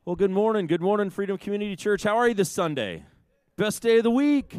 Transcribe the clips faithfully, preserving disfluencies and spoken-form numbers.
Well, good morning. Good morning, Freedom Community Church. How are you this Sunday? Best day of the week.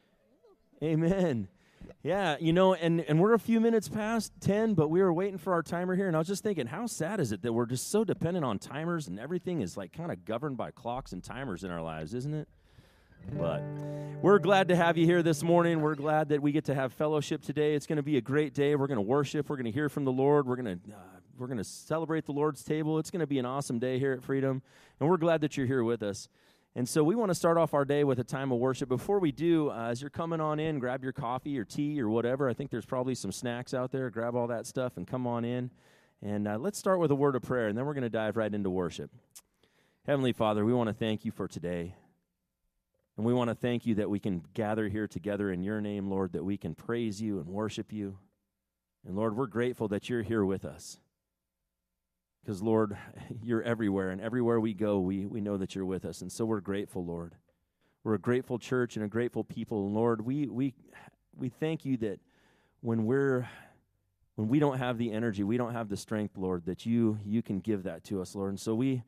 Amen. Yeah, you know, and, and we're a few minutes past ten, but we were waiting for our timer here, and I was just thinking, how sad is it that we're just so dependent on timers and everything is like kind of governed by clocks and timers in our lives, isn't it? But we're glad to have you here this morning. We're glad that we get to have fellowship today. It's going to be a great day. We're going to worship. We're going to hear from the Lord. We're going to uh, we're going to celebrate the Lord's table. It's going to be an awesome day here at Freedom, and we're glad that you're here with us. And so we want to start off our day with a time of worship. Before we do, uh, as you're coming on in, grab your coffee or tea or whatever. I think there's probably some snacks out there. Grab all that stuff and come on in. And uh, let's start with a word of prayer, and then we're going to dive right into worship. Heavenly Father, we want to thank you for today. And we want to thank you that we can gather here together in your name, Lord, that we can praise you and worship you. And Lord, we're grateful that you're here with us. Because, Lord, you're everywhere, and everywhere we go, we, we know that you're with us. And so we're grateful, Lord. We're a grateful church and a grateful people. And, Lord, we we we thank you that when we're when we don't have the energy, we don't have the strength, Lord, that you you can give that to us, Lord. And so we,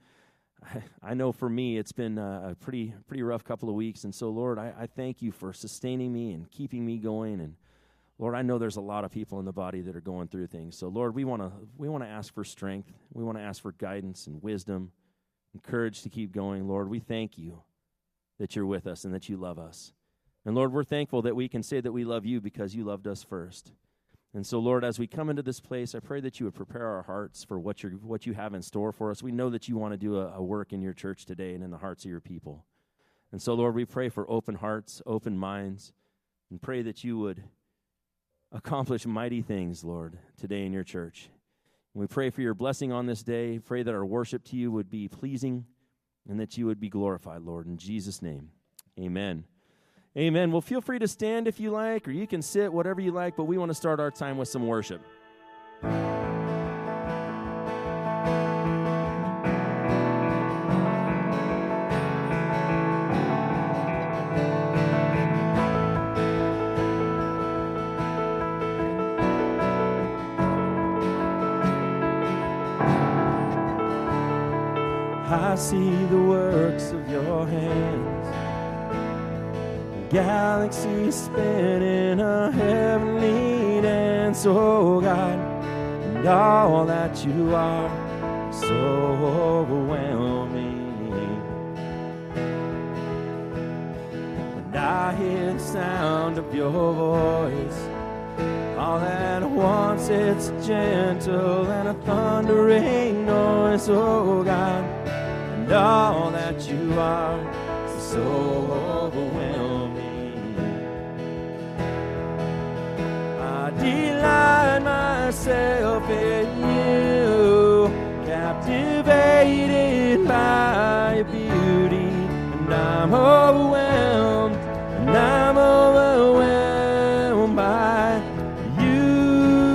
I know for me, it's been a pretty pretty rough couple of weeks. And so, Lord, I, I thank you for sustaining me and keeping me going. And Lord, I know there's a lot of people in the body that are going through things. So, Lord, we want to we want to ask for strength. We want to ask for guidance and wisdom and courage to keep going. Lord, we thank you that you're with us and that you love us. And, Lord, we're thankful that we can say that we love you because you loved us first. And so, Lord, as we come into this place, I pray that you would prepare our hearts for what, you're, what you have in store for us. We know that you want to do a, a work in your church today and in the hearts of your people. And so, Lord, we pray for open hearts, open minds, and pray that you would accomplish mighty things, Lord, today in your church. And we pray for your blessing on this day. Pray that our worship to you would be pleasing and that you would be glorified, Lord. In Jesus' name, amen. Amen. Well, feel free to stand if you like, or you can sit, whatever you like, but we want to start our time with some worship. I see the works of your hands, galaxies spinning a heavenly dance, oh God, and all that you are so overwhelming. And I hear the sound of your voice, all at once it's gentle and a thundering noise, oh God, and all that you are so overwhelming. I delight myself in you, captivated by your beauty, and I'm overwhelmed, and I'm overwhelmed by you.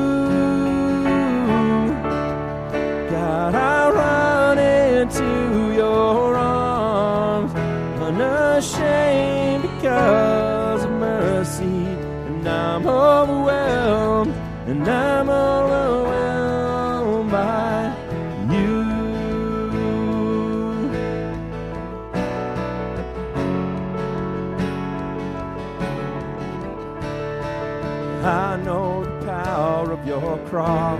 God, I run into your arms, unashamed because of mercy, and I'm overwhelmed, and I'm overwhelmed by you. I know the power of your cross,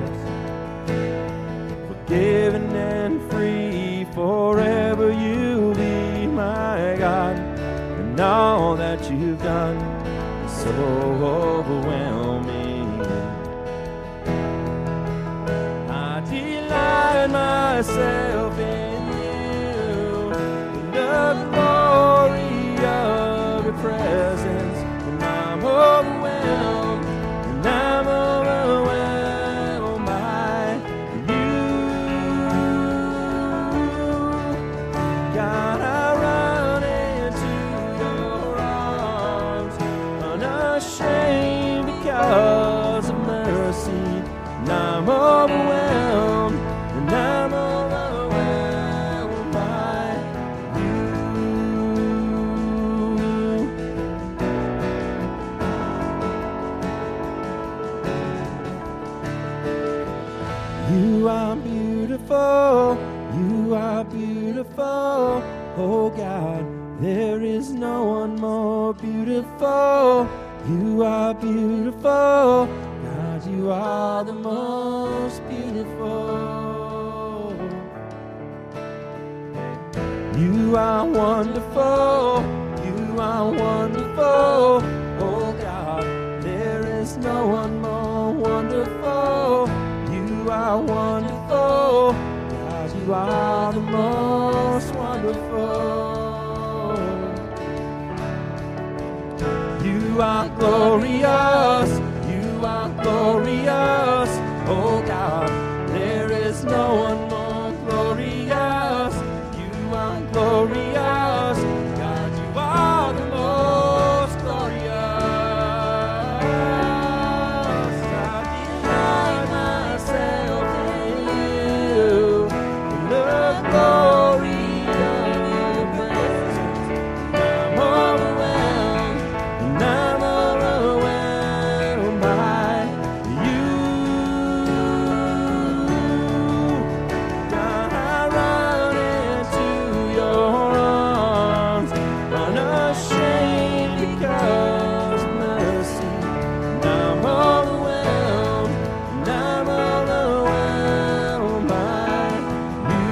forgiven and free, forever you lead, my God, and all that you've done is so overwhelming. I delight myself in you, in the glory of your presence, and I'm overwhelmed, and I'm overwhelmed by you. God, I run into your arms, unashamed because of mercy, and I'm overwhelmed, and I'm overwhelmed by you. You are beautiful, you You are beautiful, oh God. There is no one more beautiful. You are beautiful, God. You are the most beautiful. You are wonderful. You are wonderful, oh God. There is no one more wonderful. You are wonderful, God. You are the most wonderful. You are glorious, you are glorious, oh God. There is no one more glorious. You are glorious, God. You are the most glorious. I delight myself in you, in the glory of your presence. I'm overwhelmed. And I'm overwhelmed by you. God, I run into your arms, unashamed because of mercy. And I'm overwhelmed, and I'm overwhelmed by you.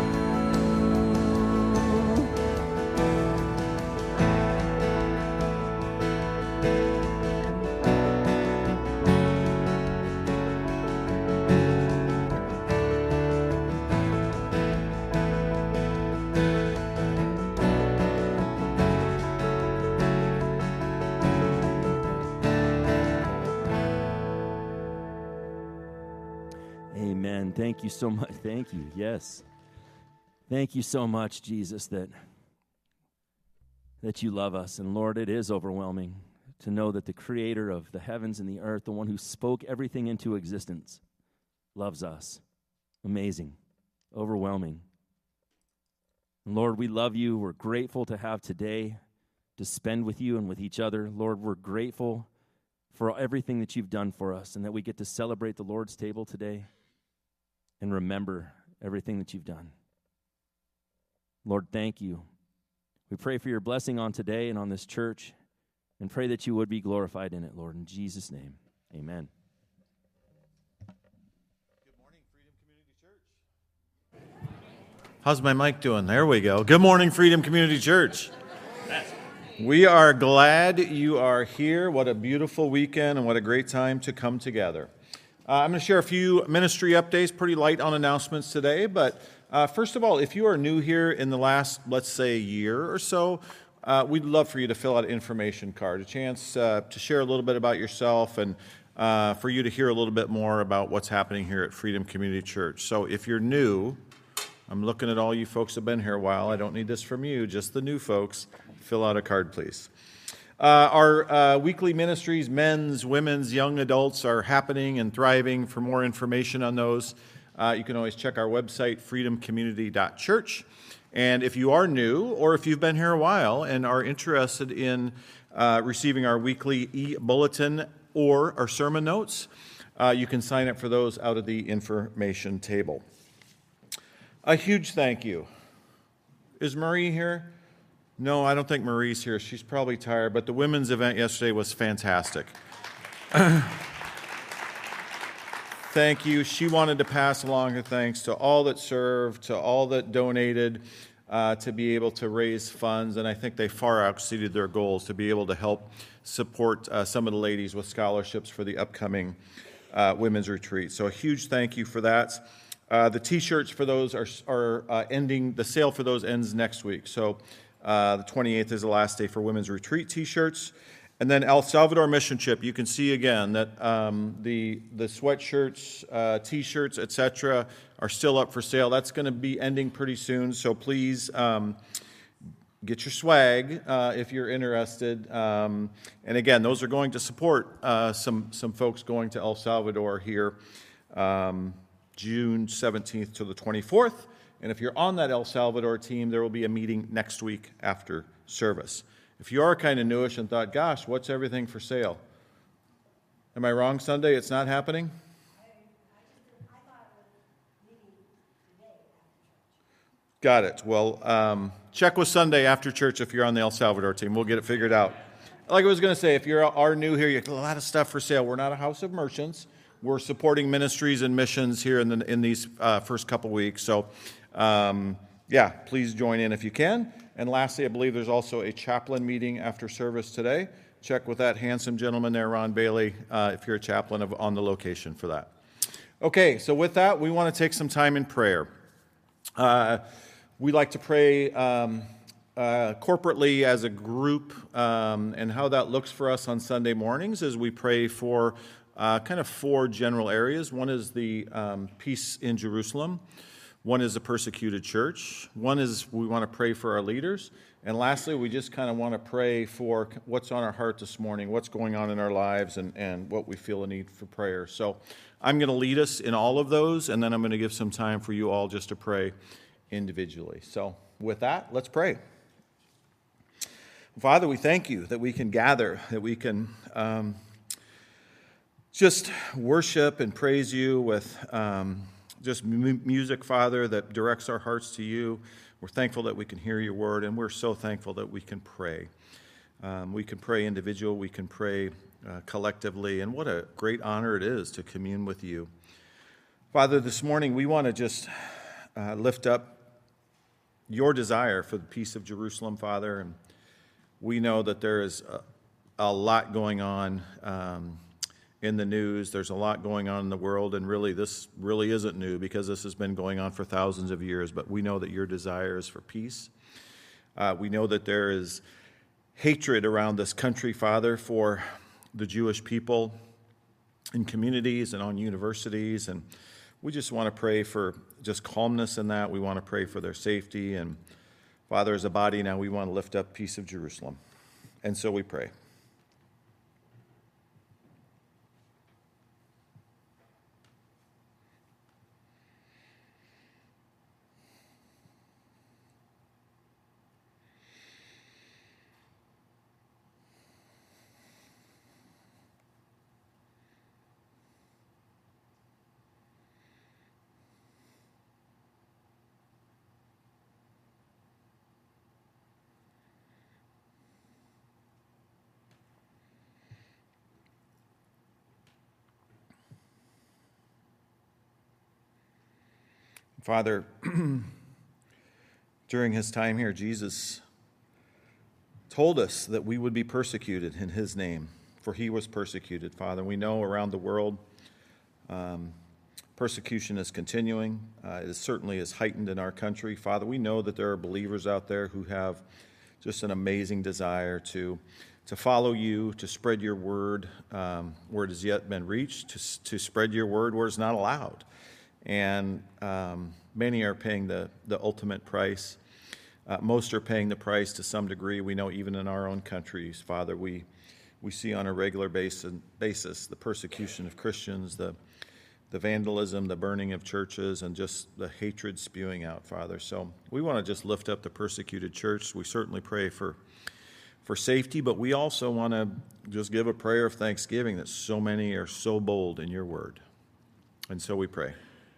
Amen. Thank you so much. Thank you. Yes. Thank you so much, Jesus, that that you love us. And Lord, it is overwhelming to know that the creator of the heavens and the earth, the one who spoke everything into existence, loves us. Amazing. Overwhelming. And Lord, we love you. We're grateful to have today to spend with you and with each other. Lord, we're grateful for everything that you've done for us and that we get to celebrate the Lord's table today and remember everything that you've done. Lord, thank you. We pray for your blessing on today and on this church and pray that you would be glorified in it, Lord. In Jesus' name, amen. Good morning, Freedom Community Church. How's my mic doing? There we go. Good morning, Freedom Community Church. We are glad you are here. What a beautiful weekend and what a great time to come together. Uh, I'm going to share a few ministry updates, pretty light on announcements today, but uh, first of all, if you are new here in the last, let's say, year or so, uh, we'd love for you to fill out an information card, a chance uh, to share a little bit about yourself and uh, for you to hear a little bit more about what's happening here at Freedom Community Church. So if you're new, I'm looking at all you folks who have been here a while. I don't need this from you, just the new folks. Fill out a card, please. Uh, our uh, weekly ministries, men's, women's, young adults, are happening and thriving. For more information on those, uh, you can always check our website, freedom community dot church. And if you are new, or if you've been here a while and are interested in uh, receiving our weekly e-bulletin or our sermon notes, uh, you can sign up for those out of the information table. A huge thank you. Is Marie here? No, I don't think Marie's here. She's probably tired, but the women's event yesterday was fantastic. Thank you. She wanted to pass along her thanks to all that served, to all that donated, uh, to be able to raise funds, and I think they far exceeded their goals to be able to help support uh, some of the ladies with scholarships for the upcoming uh, women's retreat. So a huge thank you for that. Uh, the T-shirts for those are, are uh, ending, the sale for those ends next week. So uh, the twenty-eighth is the last day for Women's Retreat T-shirts. And then El Salvador Mission Trip, you can see again that um, the the sweatshirts, uh, T-shirts, et cetera are still up for sale. That's going to be ending pretty soon, so please um, get your swag uh, if you're interested. Um, and again, those are going to support uh, some, some folks going to El Salvador here um, June seventeenth to the twenty-fourth. And if you're on that El Salvador team, there will be a meeting next week after service. If you are kind of newish and thought, gosh, what's everything for sale? Am I wrong, Sunday? It's not happening? Got it. Well, um, check with Sunday after church if you're on the El Salvador team. We'll get it figured out. Like I was going to say, if you are new here, you have a lot of stuff for sale. We're not a house of merchants. We're supporting ministries and missions here in, the, in these uh, first couple weeks. So, um, yeah, please join in if you can. And lastly, I believe there's also a chaplain meeting after service today. Check with that handsome gentleman there, Ron Bailey, uh, if you're a chaplain of, on the location for that. Okay, so with that, we want to take some time in prayer. Uh, we like to pray um, uh, corporately as a group, um, and how that looks for us on Sunday mornings is we pray for Uh, kind of four general areas. One is the um, peace in Jerusalem. One is the persecuted church. One is we want to pray for our leaders. And lastly, we just kind of want to pray for what's on our heart this morning, what's going on in our lives, and, and what we feel a need for prayer. So I'm going to lead us in all of those, and then I'm going to give some time for you all just to pray individually. So with that, let's pray. Father, we thank you that we can gather, that we can Um, just worship and praise you with um, just mu- music, Father, that directs our hearts to you. We're thankful that we can hear your word, and we're so thankful that we can pray. Um, we can pray individual, we can pray uh, collectively, and what a great honor it is to commune with you. Father, this morning we want to just uh, lift up your desire for the peace of Jerusalem, Father, and we know that there is a, a lot going on um in the news. There's a lot going on in the world, and really this really isn't new because this has been going on for thousands of years, but we know that your desire is for peace. Uh, we know that there is hatred around this country, Father, for the Jewish people in communities and on universities, and we just want to pray for just calmness in that. We want to pray for their safety, and Father, as a body now, we want to lift up peace of Jerusalem, and so we pray. Father, during his time here, Jesus told us that we would be persecuted in his name, for he was persecuted, Father. We know around the world um, persecution is continuing. Uh, it certainly is heightened in our country. Father, we know that there are believers out there who have just an amazing desire to to follow you, to spread your word um, where it has yet been reached, to, to spread your word where it's not allowed. And um, many are paying the, the ultimate price. Uh, most are paying the price to some degree. We know even in our own countries, Father, we we see on a regular basis, basis the persecution of Christians, the the vandalism, the burning of churches, and just the hatred spewing out, Father. So we want to just lift up the persecuted church. We certainly pray for for safety, but we also want to just give a prayer of thanksgiving that so many are so bold in your word. And so we pray.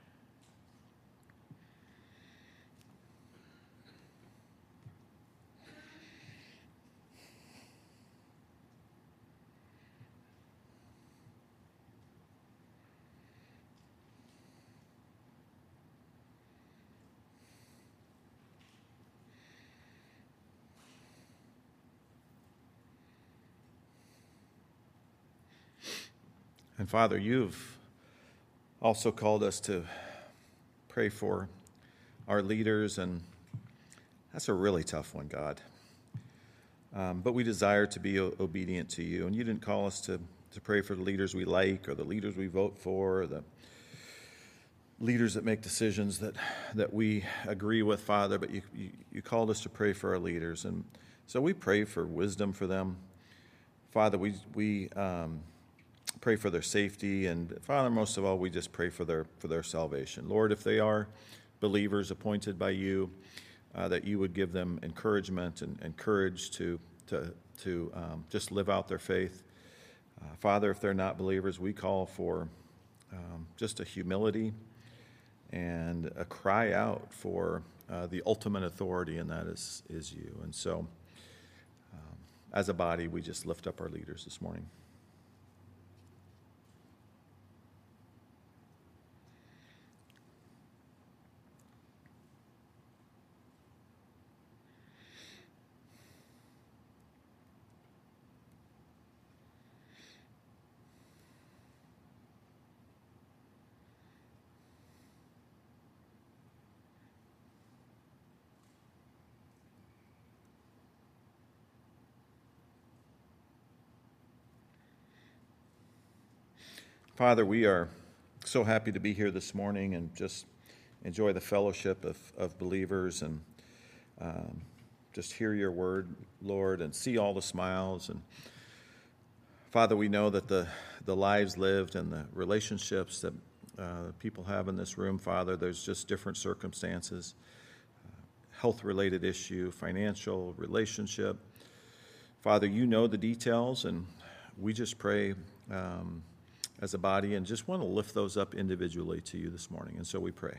And Father, you've also called us to pray for our leaders, and that's a really tough one, God. Um, but we desire to be o- obedient to you, and you didn't call us to, to pray for the leaders we like or the leaders we vote for or the leaders that make decisions that, that we agree with, Father, but you, you, you called us to pray for our leaders. And so we pray for wisdom for them. Father, we, we um, pray for their safety, and Father, most of all, we just pray for their for their salvation. Lord, if they are believers appointed by you, uh, that you would give them encouragement and, and courage to to to um, just live out their faith. Uh, Father, if they're not believers, we call for um, just a humility and a cry out for uh, the ultimate authority, and that is, is you. And so, um, as a body, we just lift up our leaders this morning. Father, we are so happy to be here this morning and just enjoy the fellowship of, of believers and um, just hear your word, Lord, and see all the smiles. And Father, we know that the, the lives lived and the relationships that uh, people have in this room, Father, there's just different circumstances, uh, health-related issue, financial, relationship. Father, you know the details, and we just pray um, as a body and just want to lift those up individually to you this morning. And so we pray.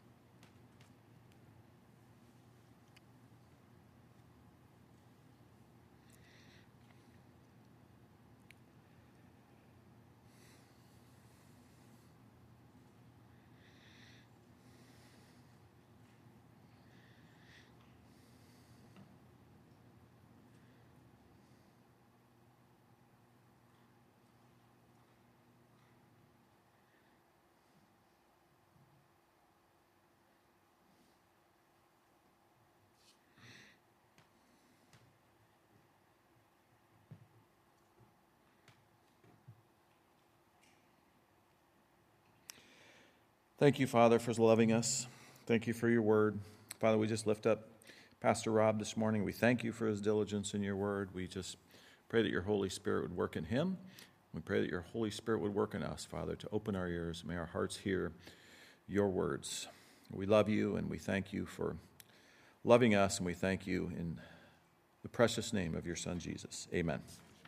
Thank you, Father, for loving us. Thank you for your word. Father, we just lift up Pastor Rob this morning. We thank you for his diligence in your word. We just pray that your Holy Spirit would work in him. We pray that your Holy Spirit would work in us, Father, to open our ears. May our hearts hear your words. We love you, and we thank you for loving us, and we thank you in the precious name of your Son, Jesus. Amen.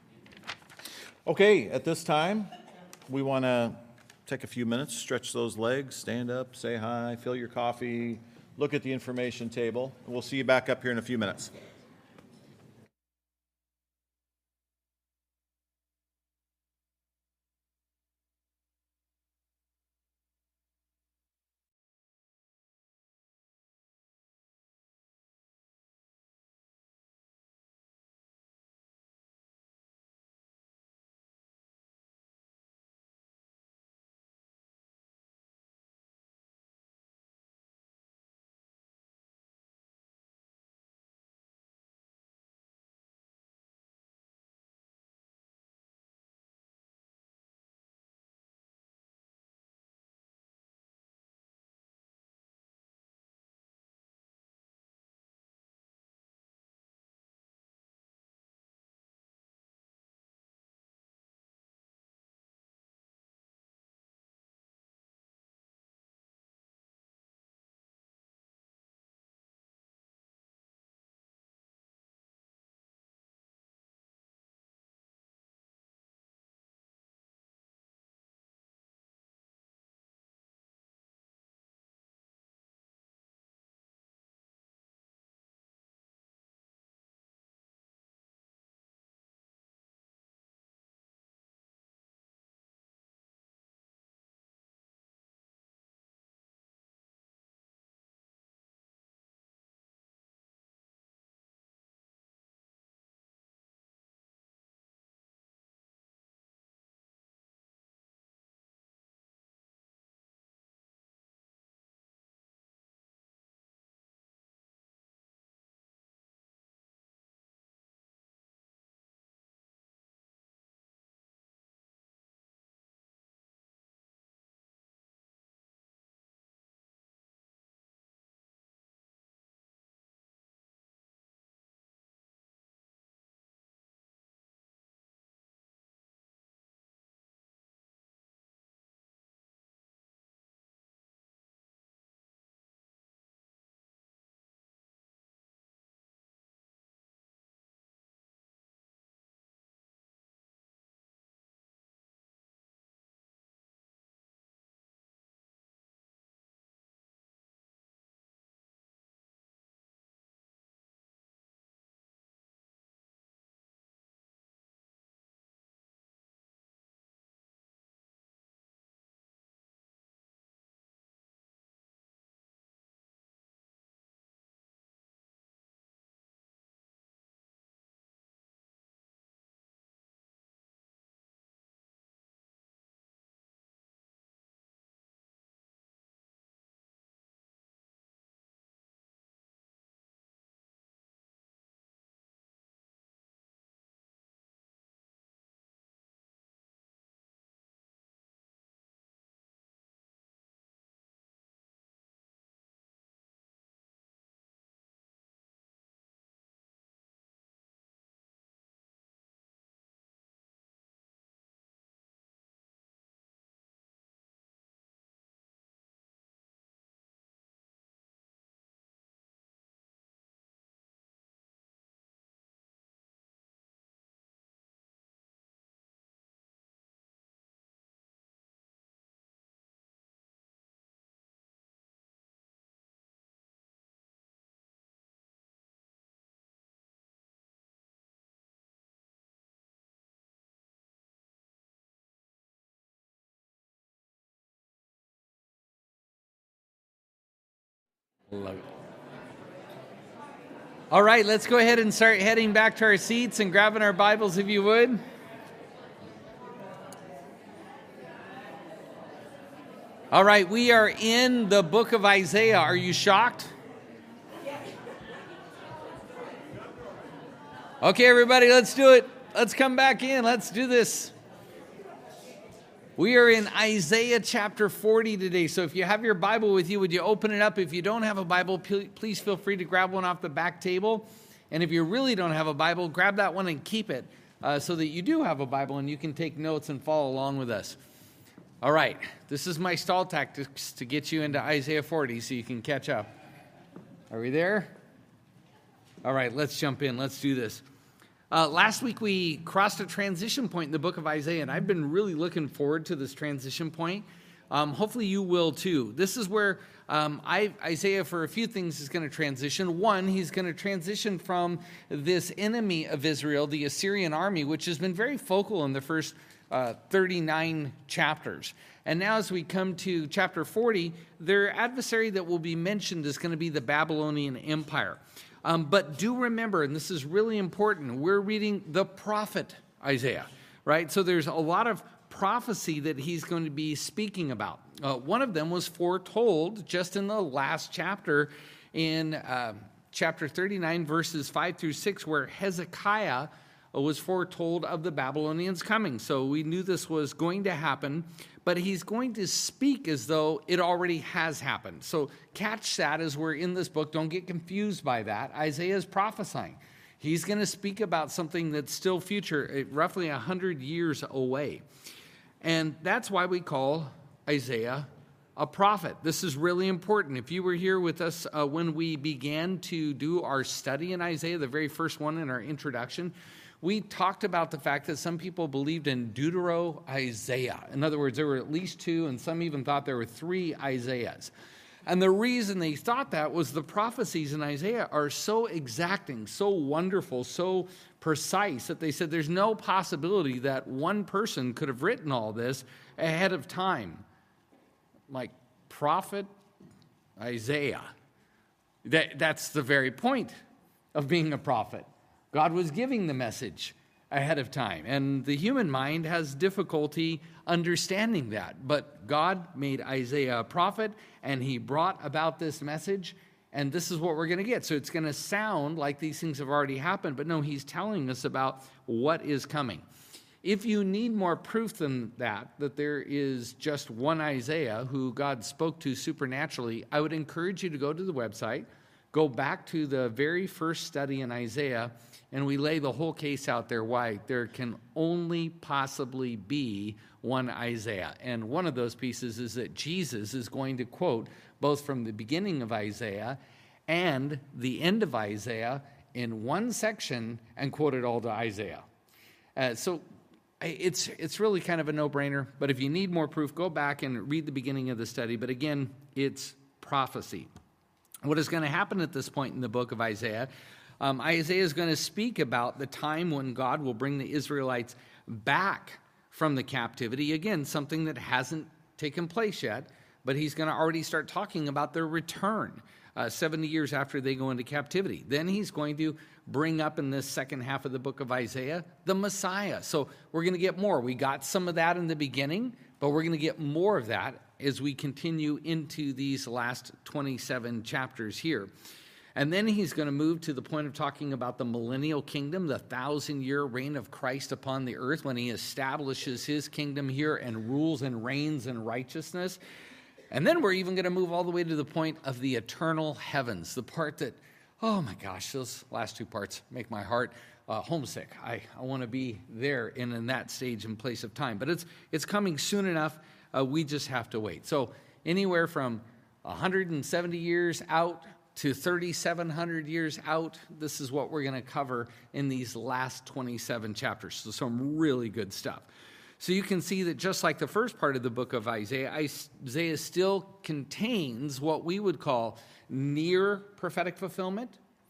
Okay, at this time, we want to take a few minutes, stretch those legs, stand up, say hi, fill your coffee, look at the information table, and we'll see you back up here in a few minutes. Love it. All right, let's go ahead and start heading back to our seats and grabbing our Bibles, if you would. All right, we are in the book of Isaiah. Are you shocked? Okay, everybody, let's do it. Let's come back in. Let's do this. We are in Isaiah chapter forty today. So if you have your Bible with you, would you open it up? If you don't have a Bible, please feel free to grab one off the back table. And if you really don't have a Bible, grab that one and keep it uh, so that you do have a Bible and you can take notes and follow along with us. All right, this is my stall tactics to get you into Isaiah forty so you can catch up. Are we there? All right, let's jump in. Let's do this. Uh, last week we crossed a transition point in the book of Isaiah, and I've been really looking forward to this transition point. Um, hopefully you will too. This is where um, I, Isaiah, for a few things, is going to transition. One, he's going to transition from this enemy of Israel, the Assyrian army, which has been very focal in the first uh, thirty-nine chapters. And now as we come to chapter forty, their adversary that will be mentioned is going to be the Babylonian Empire. Um, but do remember, and this is really important, we're reading the prophet Isaiah, right? So there's a lot of prophecy that he's going to be speaking about. Uh, one of them was foretold just in the last chapter, in uh, chapter thirty-nine, verses five through six, where Hezekiah was foretold of the Babylonians coming. So we knew this was going to happen, but he's going to speak as though it already has happened. So catch that as we're in this book. Don't get confused by that. Isaiah is prophesying. He's going to speak about something that's still future, roughly one hundred years away. And that's why we call Isaiah a prophet. This is really important. If you were here with us uh, when we began to do our study in Isaiah, the very first one in our introduction, we talked about the fact that some people believed in Deutero-Isaiah. In other words, there were at least two, and some even thought there were three Isaiahs. And the reason they thought that was the prophecies in Isaiah are so exacting, so wonderful, so precise, that they said there's no possibility that one person could have written all this ahead of time. Like prophet Isaiah. That, that's the very point of being a prophet. God was giving the message ahead of time, and the human mind has difficulty understanding that. But God made Isaiah a prophet, and he brought about this message, and this is what we're going to get. So it's going to sound like these things have already happened, but no, he's telling us about what is coming. If you need more proof than that, that there is just one Isaiah who God spoke to supernaturally, I would encourage you to go to the website, go back to the very first study in Isaiah, and we lay the whole case out there why there can only possibly be one Isaiah. And one of those pieces is that Jesus is going to quote both from the beginning of Isaiah and the end of Isaiah in one section and quote it all to Isaiah. Uh, so it's it's really kind of a no-brainer. But if you need more proof, go back and read the beginning of the study. But again, it's prophecy. What is going to happen at this point in the book of Isaiah? Um, Isaiah is going to speak about the time when God will bring the Israelites back from the captivity. Again, something that hasn't taken place yet, but he's going to already start talking about their return uh, seventy years after they go into captivity. Then he's going to bring up in this second half of the book of Isaiah the Messiah. So we're going to get more. We got some of that in the beginning, but we're going to get more of that as we continue into these last twenty-seven chapters here. And then he's going to move to the point of talking about the millennial kingdom, the thousand-year reign of Christ upon the earth, when he establishes his kingdom here and rules and reigns in righteousness. And then we're even going to move all the way to the point of the eternal heavens, the part that, oh my gosh, those last two parts make my heart uh, homesick. I, I want to be there in, in that stage and place of time. But it's it's coming soon enough. Uh, we just have to wait. So anywhere from one hundred seventy years out to thirty-seven hundred years out, this is what we're going to cover in these last twenty-seven chapters. So some really good stuff. So you can see that just like the first part of the book of Isaiah, Isaiah still contains what we would call near prophetic fulfillment,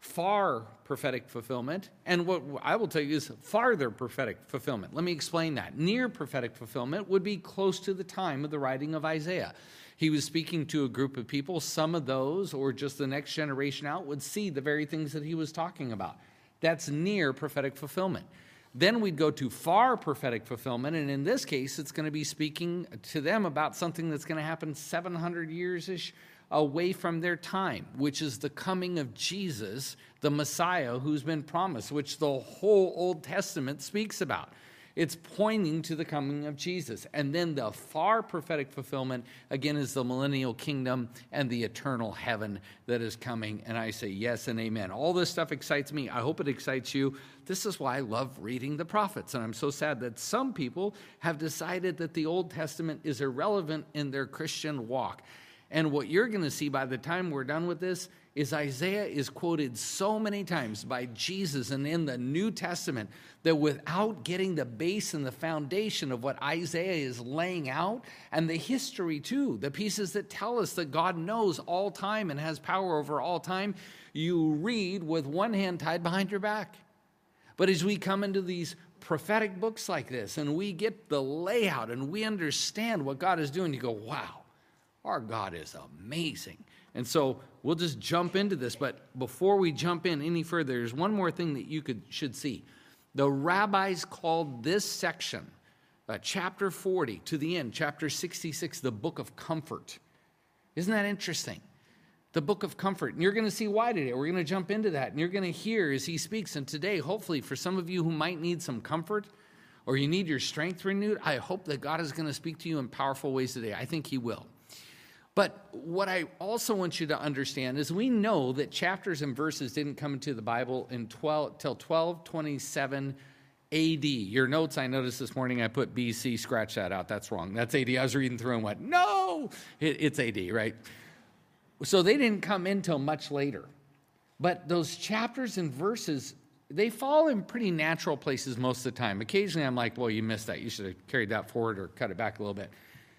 far prophetic fulfillment, and what I will tell you is farther prophetic fulfillment. Let me explain that. Near prophetic fulfillment would be close to the time of the writing of Isaiah. He was speaking to a group of people. Some of those, or just the next generation out, would see the very things that he was talking about. That's near prophetic fulfillment. Then we'd go to far prophetic fulfillment, and in this case, it's going to be speaking to them about something that's going to happen seven hundred years-ish away from their time, which is the coming of Jesus, the Messiah who's been promised, which the whole Old Testament speaks about. It's pointing to the coming of Jesus. And then the far prophetic fulfillment, again, is the millennial kingdom and the eternal heaven that is coming. And I say yes and amen. All this stuff excites me. I hope it excites you. This is why I love reading the prophets. And I'm so sad that some people have decided that the Old Testament is irrelevant in their Christian walk. And what you're going to see by the time we're done with this is Isaiah is quoted so many times by Jesus and in the New Testament that without getting the base and the foundation of what Isaiah is laying out, and the history too, the pieces that tell us that God knows all time and has power over all time, you read with one hand tied behind your back. But as we come into these prophetic books like this and we get the layout and we understand what God is doing, you go, wow. Our God is amazing. And so we'll just jump into this. But before we jump in any further, there's one more thing that you could should see. The rabbis called this section, uh, chapter forty to the end, chapter sixty-six, the book of comfort. Isn't that interesting? The book of comfort. And you're going to see why today. We're going to jump into that. And you're going to hear as he speaks. And today, hopefully, for some of you who might need some comfort or you need your strength renewed, I hope that God is going to speak to you in powerful ways today. I think he will. But what I also want you to understand is we know that chapters and verses didn't come into the Bible in twelve till twelve twenty-seven A D. Your notes, I noticed this morning, I put B C. Scratch that out. That's wrong. That's A D. I was reading through and went, no, it, it's A D, right? So they didn't come in till much later. But those chapters and verses, they fall in pretty natural places most of the time. Occasionally I'm like, well, you missed that. You should have carried that forward or cut it back a little bit.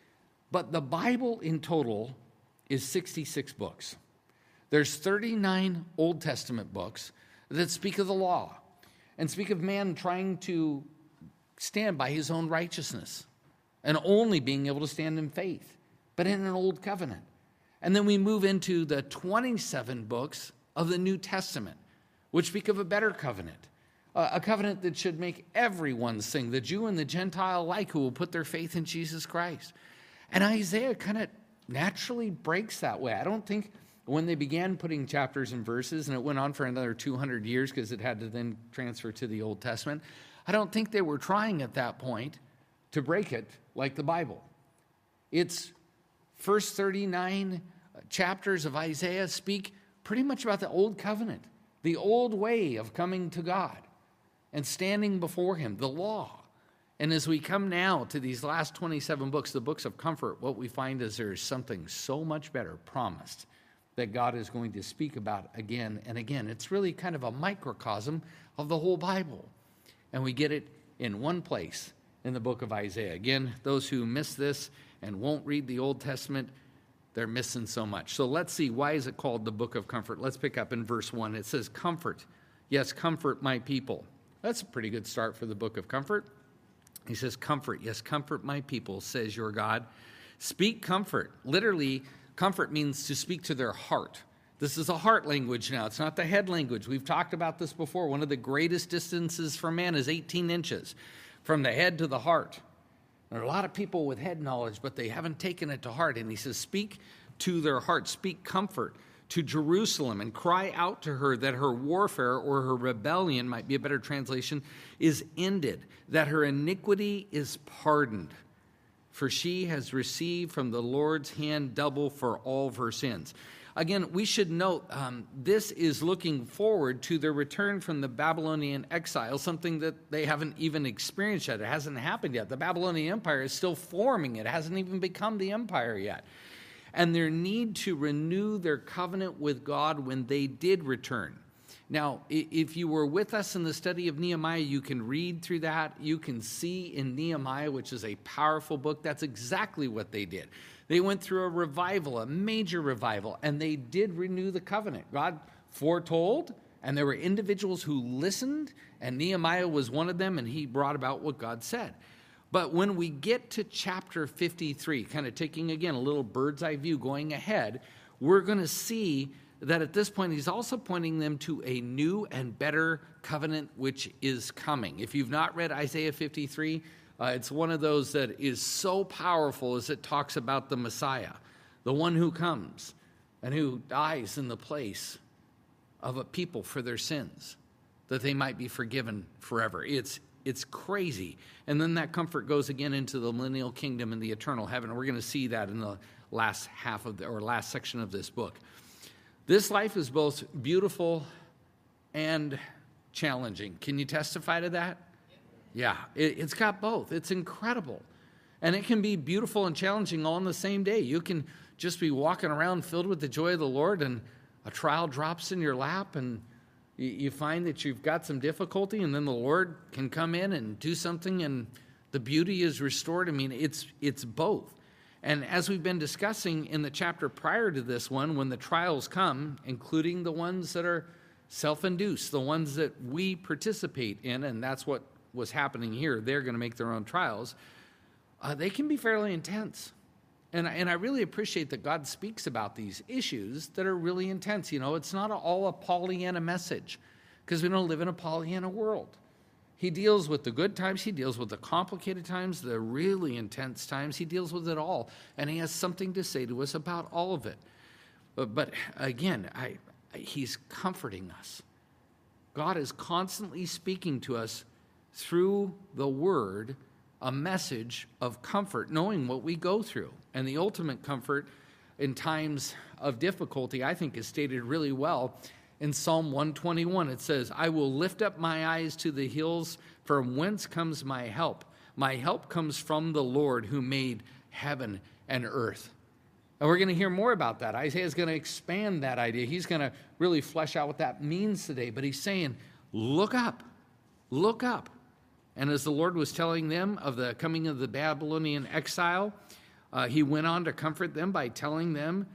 But the Bible in total is sixty-six books. There's thirty-nine Old Testament books that speak of the law and speak of man trying to stand by his own righteousness and only being able to stand in faith, but in an old covenant. And then we move into the twenty-seven books of the New Testament, which speak of a better covenant, a covenant that should make everyone sing, the Jew and the Gentile alike, who will put their faith in Jesus Christ. And Isaiah kind of naturally breaks that way. I don't think when they began putting chapters and verses, and it went on for another two hundred years because it had to then transfer to the Old Testament, I don't think they were trying at that point to break it like the Bible. It's first thirty-nine chapters of Isaiah speak pretty much about the old covenant, the old way of coming to God and standing before him, the law. And as we come now to these last twenty-seven books, the books of comfort, what we find is there is something so much better promised that God is going to speak about again and again. It's really kind of a microcosm of the whole Bible. And we get it in one place in the book of Isaiah. Again, those who miss this and won't read the Old Testament, they're missing so much. So let's see, why is it called the book of comfort? Let's pick up in verse one. It says, comfort. Yes, comfort my people. That's a pretty good start for the book of comfort. He says, comfort, yes, comfort my people, says your God. Speak comfort. Literally, comfort means to speak to their heart. This is a heart language now. It's not the head language. We've talked about this before. One of the greatest distances from man is eighteen inches, from the head to the heart. There are a lot of people with head knowledge, but they haven't taken it to heart. And he says, speak to their heart. Speak comfort to Jerusalem and cry out to her that her warfare or her rebellion, might be a better translation, is ended, that her iniquity is pardoned. For she has received from the Lord's hand double for all of her sins. Again, we should note um, this is looking forward to their return from the Babylonian exile, something that they haven't even experienced yet. It hasn't happened yet. The Babylonian Empire is still forming. It hasn't even become the empire yet. And their need to renew their covenant with God when they did return. Now, if you were with us in the study of Nehemiah, you can read through that. You can see in Nehemiah, which is a powerful book, that's exactly what they did. They went through a revival, a major revival, and they did renew the covenant. God foretold And there were individuals who listened, and Nehemiah was one of them, and he brought about what God said. But when we get to chapter fifty-three, kind of taking, again, a little bird's eye view going ahead, we're going to see that at this point, he's also pointing them to a new and better covenant which is coming. If you've not read Isaiah fifty-three, uh, it's one of those that is so powerful as it talks about the Messiah, the one who comes and who dies in the place of a people for their sins, that they might be forgiven forever. It's It's crazy. And then that comfort goes again into the millennial kingdom and the eternal heaven. We're going to see that in the last half of the, or last section of this book. This life is both beautiful and challenging. Can you testify to that? Yeah, it, it's got both. It's incredible. And it can be beautiful and challenging all in the same day. You can just be walking around filled with the joy of the Lord, and a trial drops in your lap, and you find that you've got some difficulty, and then the Lord can come in and do something, and the beauty is restored. I mean, it's it's both. And as we've been discussing in the chapter prior to this one, when the trials come, including the ones that are self-induced, the ones that we participate in, and that's what was happening here, they're going to make their own trials, uh, they can be fairly intense. And, and I really appreciate that God speaks about these issues that are really intense. You know, it's not all a Pollyanna message, because we don't live in a Pollyanna world. He deals with the good times. He deals with the complicated times, the really intense times. He deals with it all. And he has something to say to us about all of it. But, but again, I, he's comforting us. God is constantly speaking to us through the word, a message of comfort, knowing what we go through. And the ultimate comfort in times of difficulty, I think, is stated really well in Psalm one twenty-one. It says, I will lift up my eyes to the hills, from whence comes my help. My help comes from the Lord who made heaven and earth. And we're going to hear more about that. Isaiah is going to expand that idea. He's going to really flesh out what that means today. But he's saying, look up, look up. And as the Lord was telling them of the coming of the Babylonian exile, uh, he went on to comfort them by telling them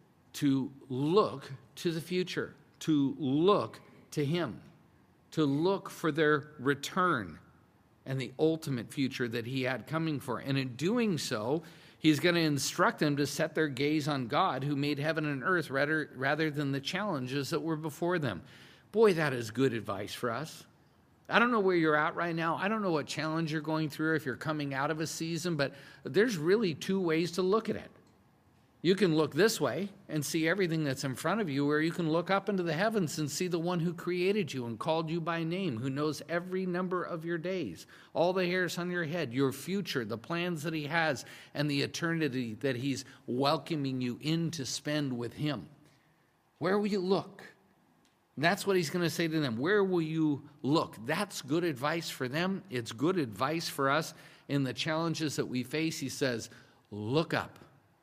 to look to the future, to look to him, to look for their return and the ultimate future that he had coming for. And in doing so, he's going to instruct them to set their gaze on God who made heaven and earth rather, rather than the challenges that were before them. Boy, that is good advice for us. I don't know where you're at right now. I don't know what challenge you're going through, if you're coming out of a season, but there's really two ways to look at it. You can look this way and see everything that's in front of you, or you can look up into the heavens and see the one who created you and called you by name, who knows every number of your days, all the hairs on your head, your future, the plans that he has, and the eternity that he's welcoming you in to spend with him. Where will you look? That's what he's going to say to them. Where will you look? That's good advice for them. It's good advice for us in the challenges that we face. He says, look up.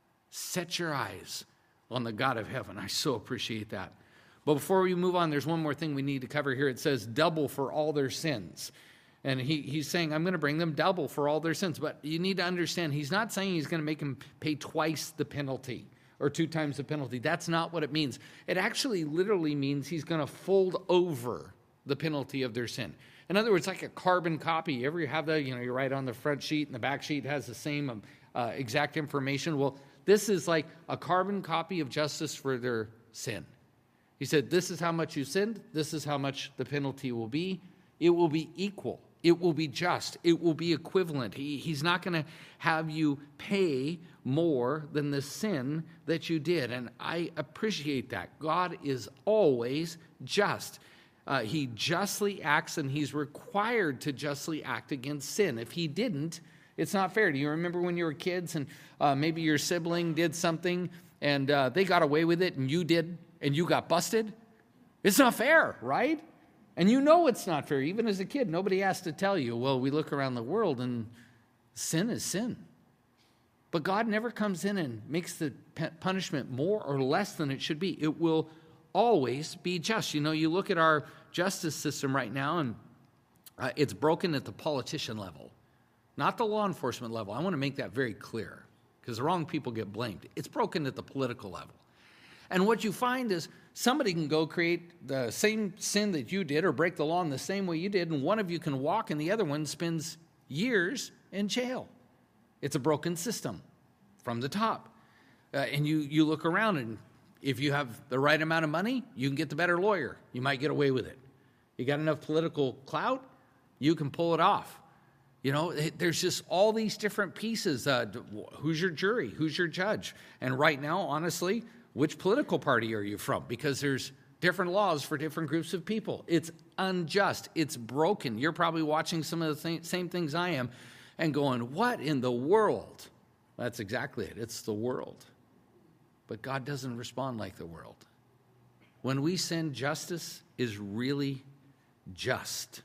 Set your eyes on the God of heaven. I so appreciate that. But before we move on, there's one more thing we need to cover here. It says double for all their sins. And he, he's saying, I'm going to bring them double for all their sins. But you need to understand, he's not saying he's going to make them pay twice the penalty or two times the penalty. That's not what it means. It actually literally means he's going to fold over the penalty of their sin. In other words, like a carbon copy. You ever have that? You know, you write on the front sheet and the back sheet has the same uh, exact information. Well, this is like a carbon copy of justice for their sin. He said, this is how much you sinned. This is how much the penalty will be. It will be equal. It will be just. It will be equivalent. He, he's not going to have you pay more than the sin that you did. And I appreciate that. God is always just. Uh, he justly acts, and he's required to justly act against sin. If he didn't, it's not fair. Do you remember when you were kids and uh, maybe your sibling did something and uh, they got away with it and you did and you got busted? It's not fair, right? And you know it's not fair. Even as a kid, nobody has to tell you, well, we look around the world and sin is sin. But God never comes in and makes the punishment more or less than it should be. It will always be just. You know, you look at our justice system right now, and uh, it's broken at the politician level, not the law enforcement level. I want to make that very clear, because the wrong people get blamed. It's broken at the political level. And what you find is somebody can go create the same sin that you did or break the law in the same way you did, and one of you can walk and the other one spends years in jail. It's a broken system from the top. Uh, and you, you look around, and if you have the right amount of money, you can get the better lawyer. You might get away with it. You got enough political clout, you can pull it off. You know, there's just all these different pieces. Uh, who's your jury? Who's your judge? And right now, honestly, which political party are you from? Because there's different laws for different groups of people. It's unjust. It's broken. You're probably watching some of the th- same things I am and going, what in the world? That's exactly it. It's the world. But God doesn't respond like the world. When we sin, justice is really just.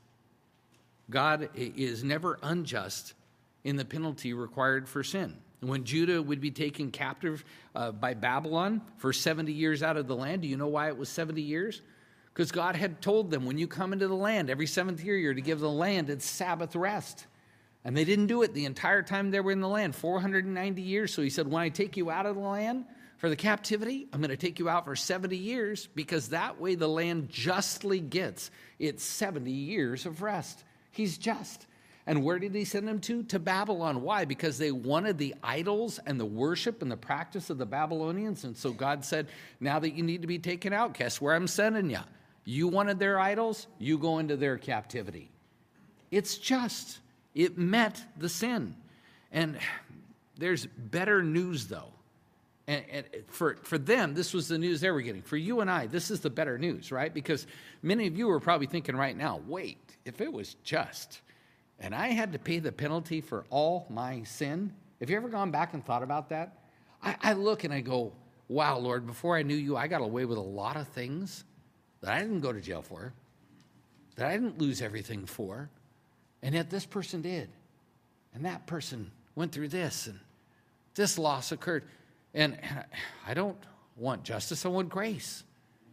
God is never unjust in the penalty required for sin. When Judah would be taken captive uh, by Babylon for seventy years out of the land, do you know why it was seventy years? Because God had told them, when you come into the land, every seventh year you're to give the land its Sabbath rest. And they didn't do it the entire time they were in the land, four hundred ninety years. So he said, when I take you out of the land for the captivity, I'm going to take you out for seventy years, because that way the land justly gets its seventy years of rest. He's just. And where did he send them to? To Babylon. Why? Because they wanted the idols and the worship and the practice of the Babylonians. And so God said, now that you need to be taken out, guess where I'm sending you? You wanted their idols, you go into their captivity. It's just. It met the sin. And there's better news, though. And, and for, for them, this was the news they were getting. For you and I, this is the better news, right? Because many of you are probably thinking right now, wait, if it was just, and I had to pay the penalty for all my sin, have you ever gone back and thought about that? I, I look and I go, wow, Lord, before I knew you, I got away with a lot of things that I didn't go to jail for, that I didn't lose everything for, and yet this person did. And that person went through this, and this loss occurred. And I don't want justice, I want grace.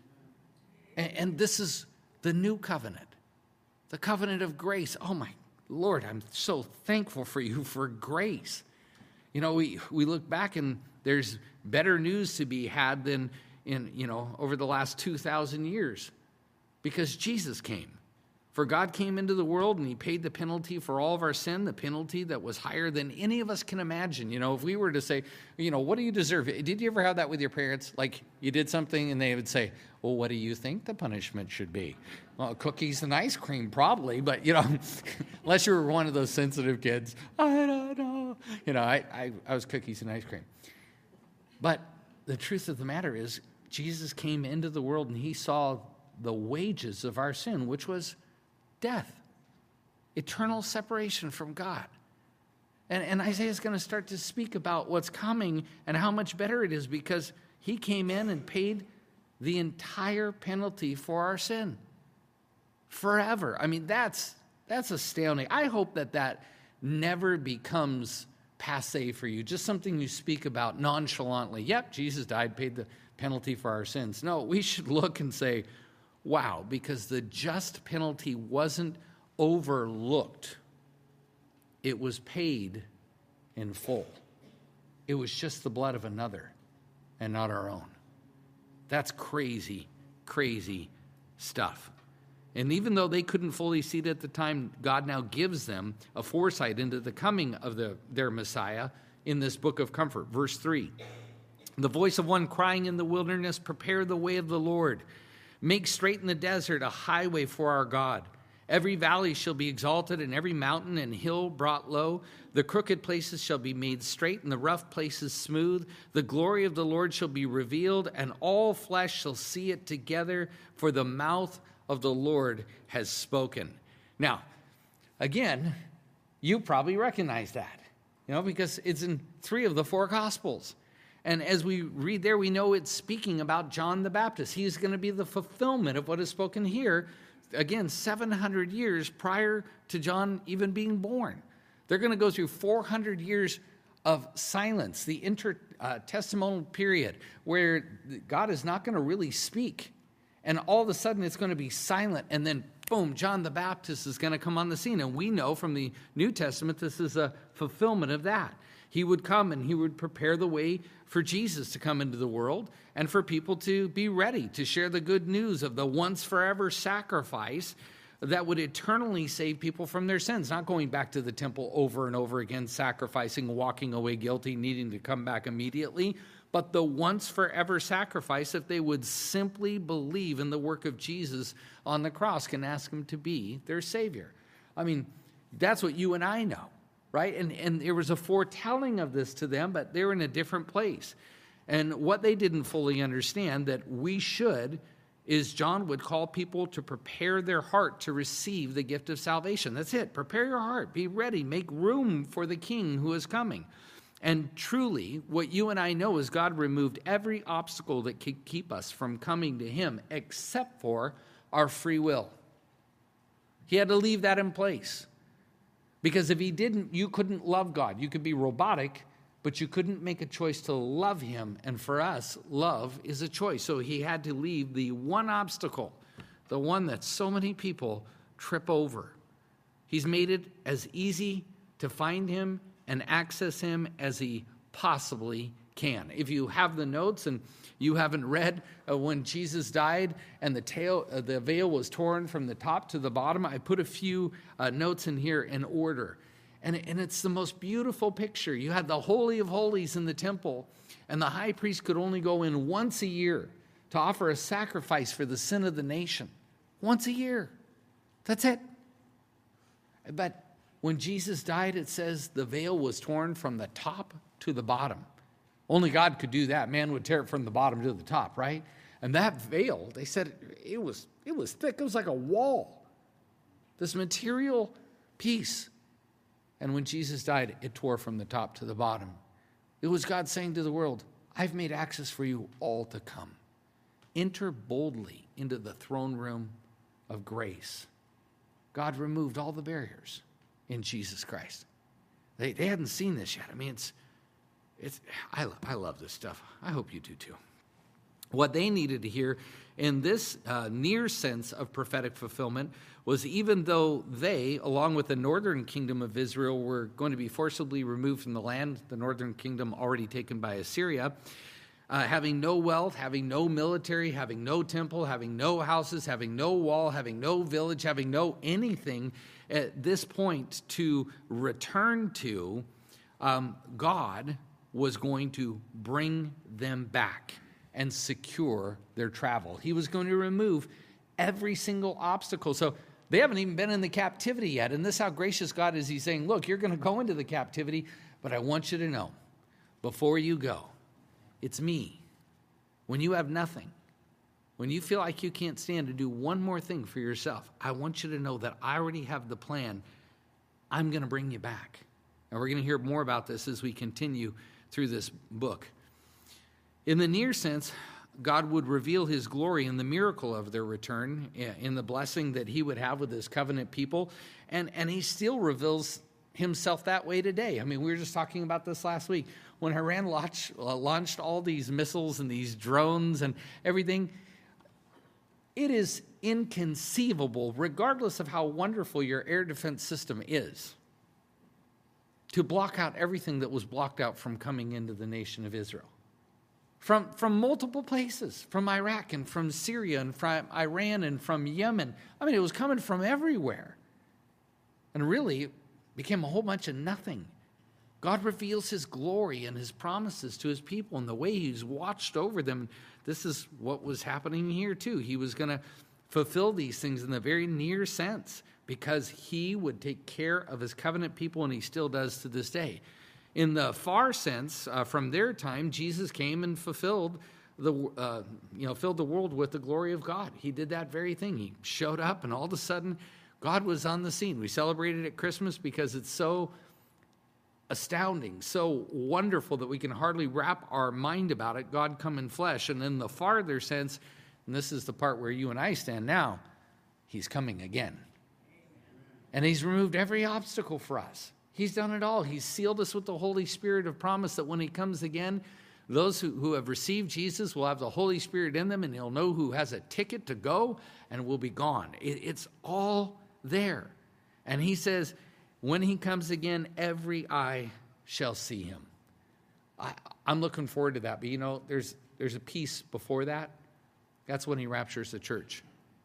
And, and this is the new covenant, the covenant of grace. Oh my Lord, I'm so thankful for you for grace. You know, we, we look back and there's better news to be had than in, you know, over the last two thousand years, because Jesus came. For God came into the world and he paid the penalty for all of our sin, the penalty that was higher than any of us can imagine. You know, if we were to say, you know, what do you deserve? Did you ever have that with your parents? Like you did something and they would say, well, what do you think the punishment should be? Well, cookies and ice cream probably, but, you know, unless you were one of those sensitive kids, I don't know. You know, I, I, I was cookies and ice cream. But the truth of the matter is Jesus came into the world and he saw the wages of our sin, which was death, eternal separation from God. And, and Isaiah is going to start to speak about what's coming and how much better it is, because he came in and paid the entire penalty for our sin forever. I mean, that's that's astounding. I hope that that never becomes passé for you, just something you speak about nonchalantly. Yep, Jesus died, paid the penalty for our sins. No, we should look and say, wow, because the just penalty wasn't overlooked. It was paid in full. It was just the blood of another and not our own. That's crazy, crazy stuff. And even though they couldn't fully see it at the time, God now gives them a foresight into the coming of the, their Messiah in this book of comfort. Verse three, the voice of one crying in the wilderness, prepare the way of the Lord. Make straight in the desert a highway for our God. Every valley shall be exalted, and every mountain and hill brought low. The crooked places shall be made straight, and the rough places smooth. The glory of the Lord shall be revealed, and all flesh shall see it together, for the mouth of the Lord has spoken. Now, again, you probably recognize that, you know, because it's in three of the four Gospels. And as we read there, we know it's speaking about John the Baptist. He's going to be the fulfillment of what is spoken here, again, seven hundred years prior to John even being born. They're going to go through four hundred years of silence, the intertestamental period, where God is not going to really speak. And all of a sudden, it's going to be silent. And then, boom, John the Baptist is going to come on the scene. And we know from the New Testament, this is a fulfillment of that. He would come and he would prepare the way for Jesus to come into the world and for people to be ready to share the good news of the once forever sacrifice that would eternally save people from their sins, not going back to the temple over and over again, sacrificing, walking away guilty, needing to come back immediately, but the once forever sacrifice if they would simply believe in the work of Jesus on the cross, can ask him to be their Savior. I mean, that's what you and I know, right? And, and there was a foretelling of this to them, but they're in a different place. And what they didn't fully understand that we should is John would call people to prepare their heart to receive the gift of salvation. That's it. Prepare your heart. Be ready. Make room for the King who is coming. And truly, what you and I know is God removed every obstacle that could keep us from coming to him except for our free will. He had to leave that in place. Because if he didn't, you couldn't love God. You could be robotic, but you couldn't make a choice to love him. And for us, love is a choice. So he had to leave the one obstacle, the one that so many people trip over. He's made it as easy to find him and access him as he possibly can. If you have the notes and you haven't read uh, when Jesus died and the tail, uh, the veil was torn from the top to the bottom, I put a few uh, notes in here in order. And, and it's the most beautiful picture. You had the Holy of Holies in the temple, and the high priest could only go in once a year to offer a sacrifice for the sin of the nation. Once a year. That's it. But when Jesus died, it says the veil was torn from the top to the bottom. Only God could do that. Man would tear it from the bottom to the top, right? And that veil, they said it was, it was thick. It was like a wall. This material piece. And when Jesus died, it tore from the top to the bottom. It was God saying to the world, I've made access for you all to come. Enter boldly into the throne room of grace. God removed all the barriers in Jesus Christ. They, they hadn't seen this yet. I mean, it's, it's I, I love this stuff. I hope you do too. What they needed to hear in this uh, near sense of prophetic fulfillment was even though they, along with the northern kingdom of Israel, were going to be forcibly removed from the land, the northern kingdom already taken by Assyria, uh, having no wealth, having no military, having no temple, having no houses, having no wall, having no village, having no anything at this point to return to, um, God was going to bring them back and secure their travel. He was going to remove every single obstacle. So they haven't even been in the captivity yet. And this is how gracious God is. He's saying, look, you're going to go into the captivity, but I want you to know, before you go, it's me. When you have nothing, when you feel like you can't stand to do one more thing for yourself, I want you to know that I already have the plan. I'm going to bring you back. And we're going to hear more about this as we continue through this book. In the near sense, God would reveal his glory in the miracle of their return, in the blessing that he would have with his covenant people. And, and he still reveals himself that way today. I mean, we were just talking about this last week. When Iran launched, uh, launched all these missiles and these drones and everything, it is inconceivable, regardless of how wonderful your air defense system is, to block out everything that was blocked out from coming into the nation of Israel. From, from multiple places, from Iraq and from Syria and from Iran and from Yemen. I mean, it was coming from everywhere. And really, it became a whole bunch of nothing. God reveals his glory and his promises to his people and the way he's watched over them. This is what was happening here too. He was going to fulfill these things in the very near sense because he would take care of his covenant people, and he still does to this day. In the far sense, uh, from their time, Jesus came and fulfilled the, uh, you know, filled the world with the glory of God. He did that very thing. He showed up, and all of a sudden, God was on the scene. We celebrated at Christmas because it's so astounding, so wonderful that we can hardly wrap our mind about it. God come in flesh. And in the farther sense, and this is the part where you and I stand now, he's coming again. And he's removed every obstacle for us. He's done it all. He's sealed us with the Holy Spirit of promise that when he comes again, those who, who have received Jesus will have the Holy Spirit in them, and he'll know who has a ticket to go and will be gone. It, it's all there. And he says, when he comes again, every eye shall see him. I, I'm looking forward to that. But you know, there's there's a piece before that. That's when he raptures the church.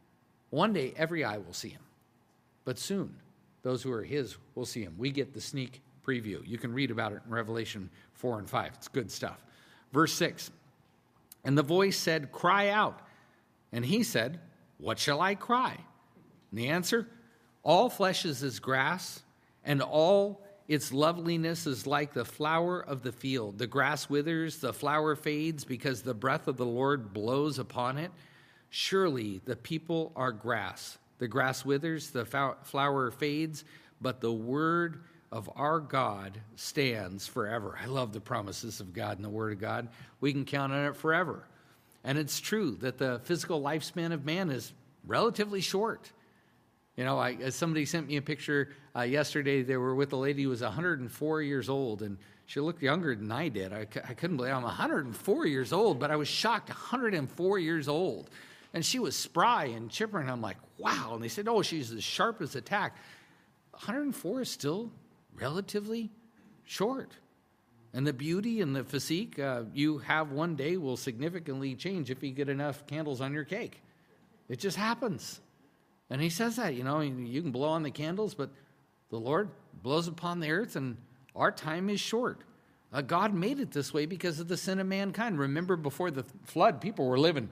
One day, every eye will see him. But soon, those who are his will see him. We get the sneak preview. You can read about it in Revelation four and five. It's good stuff. Verse six, and the voice said, cry out. And he said, what shall I cry? And the answer, all flesh is as grass, and all its loveliness is like the flower of the field. The grass withers, the flower fades, because the breath of the Lord blows upon it. Surely the people are grass. The grass withers, the flower fades, but the word of our God stands forever. I love the promises of God and the word of God. We can count on it forever. And it's true that the physical lifespan of man is relatively short. You know, I, somebody sent me a picture uh, yesterday. They were with a lady who was one hundred four years old, and she looked younger than I did. I, I couldn't believe it. I'm one hundred four years old, but I was shocked, one hundred four years old. And she was spry and chipper, and I'm like, wow. And they said, oh, she's as sharp as a tack. one hundred four is still relatively short. And the beauty and the physique uh, you have one day will significantly change if you get enough candles on your cake. It just happens. And he says that, you know, you can blow on the candles, but the Lord blows upon the earth, and our time is short. Uh, God made it this way because of the sin of mankind. Remember, before the flood, people were living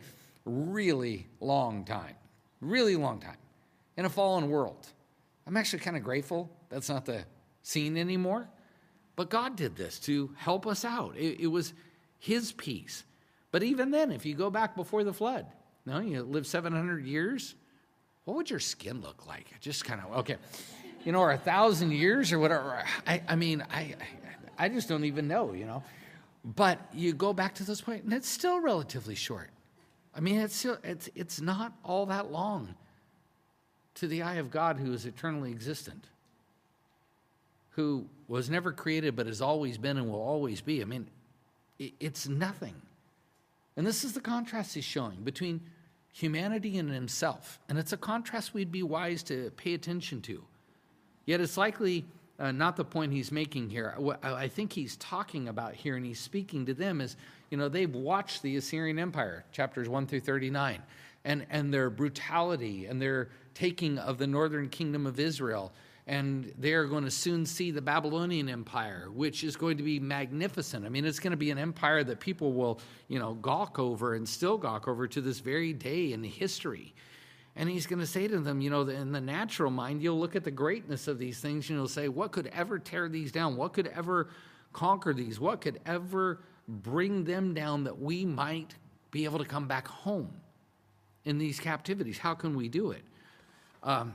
really long time, really long time in a fallen world. I'm actually kind of grateful that's not the scene anymore. But God did this to help us out. It, it was his peace. But even then, if you go back before the flood, no, you live seven hundred years, what would your skin look like? Just kind of, okay, you know, or a thousand years or whatever. I, I mean, I, I just don't even know, you know. But you go back to this point, and it's still relatively short. I mean, it's still, it's it's not all that long to the eye of God, who is eternally existent, who was never created but has always been and will always be. I mean, it, it's nothing. And this is the contrast he's showing between humanity and himself. And it's a contrast we'd be wise to pay attention to. Yet it's likely uh, not the point he's making here. What I think he's talking about here, and he's speaking to them, is, you know, they've watched the Assyrian Empire, chapters one through thirty-nine, and, and their brutality and their taking of the northern kingdom of Israel. And they're going to soon see the Babylonian Empire, which is going to be magnificent. I mean, it's going to be an empire that people will, you know, gawk over and still gawk over to this very day in history. And he's going to say to them, you know, in the natural mind, you'll look at the greatness of these things, and you'll say, what could ever tear these down? What could ever conquer these? What could ever bring them down that we might be able to come back home in these captivities? How can we do it? Um,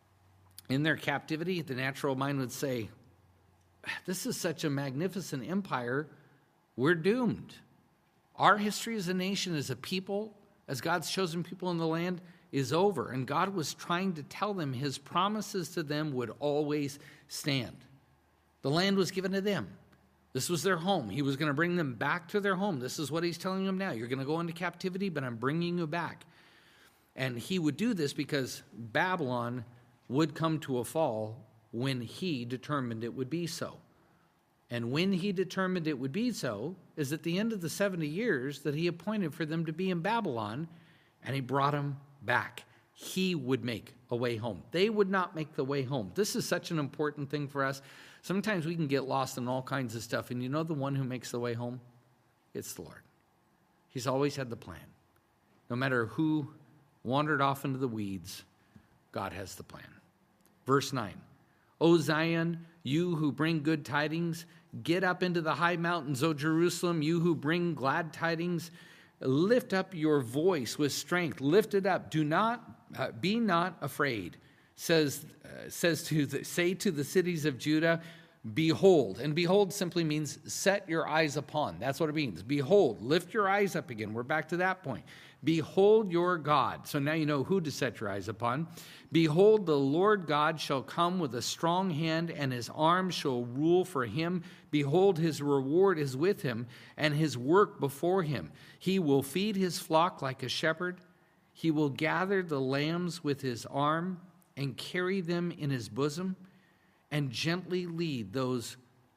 In their captivity, the natural mind would say, this is such a magnificent empire, we're doomed. Our history as a nation, as a people, as God's chosen people in the land, is over. And God was trying to tell them his promises to them would always stand. The land was given to them. This was their home. He was going to bring them back to their home. This is what he's telling them now. You're going to go into captivity, but I'm bringing you back. And he would do this because Babylon would come to a fall when he determined it would be so. And when he determined it would be so is at the end of the seventy years that he appointed for them to be in Babylon, and he brought them back. He would make a way home. They would not make the way home. This is such an important thing for us. Sometimes we can get lost in all kinds of stuff, and you know the one who makes the way home? It's the Lord. He's always had the plan. No matter who wandered off into the weeds, God has the plan. Verse nine, O Zion, you who bring good tidings, get up into the high mountains, O Jerusalem, you who bring glad tidings, lift up your voice with strength, lift it up, do not, uh, be not afraid, says, uh, says to the, say to the cities of Judah, behold, and behold simply means set your eyes upon, that's what it means, behold, lift your eyes up again, we're back to that point. Behold your God. So now you know who to set your eyes upon. Behold, the Lord God shall come with a strong hand, and his arm shall rule for him. Behold, his reward is with him, and his work before him. He will feed his flock like a shepherd. He will gather the lambs with his arm and carry them in his bosom, and gently lead those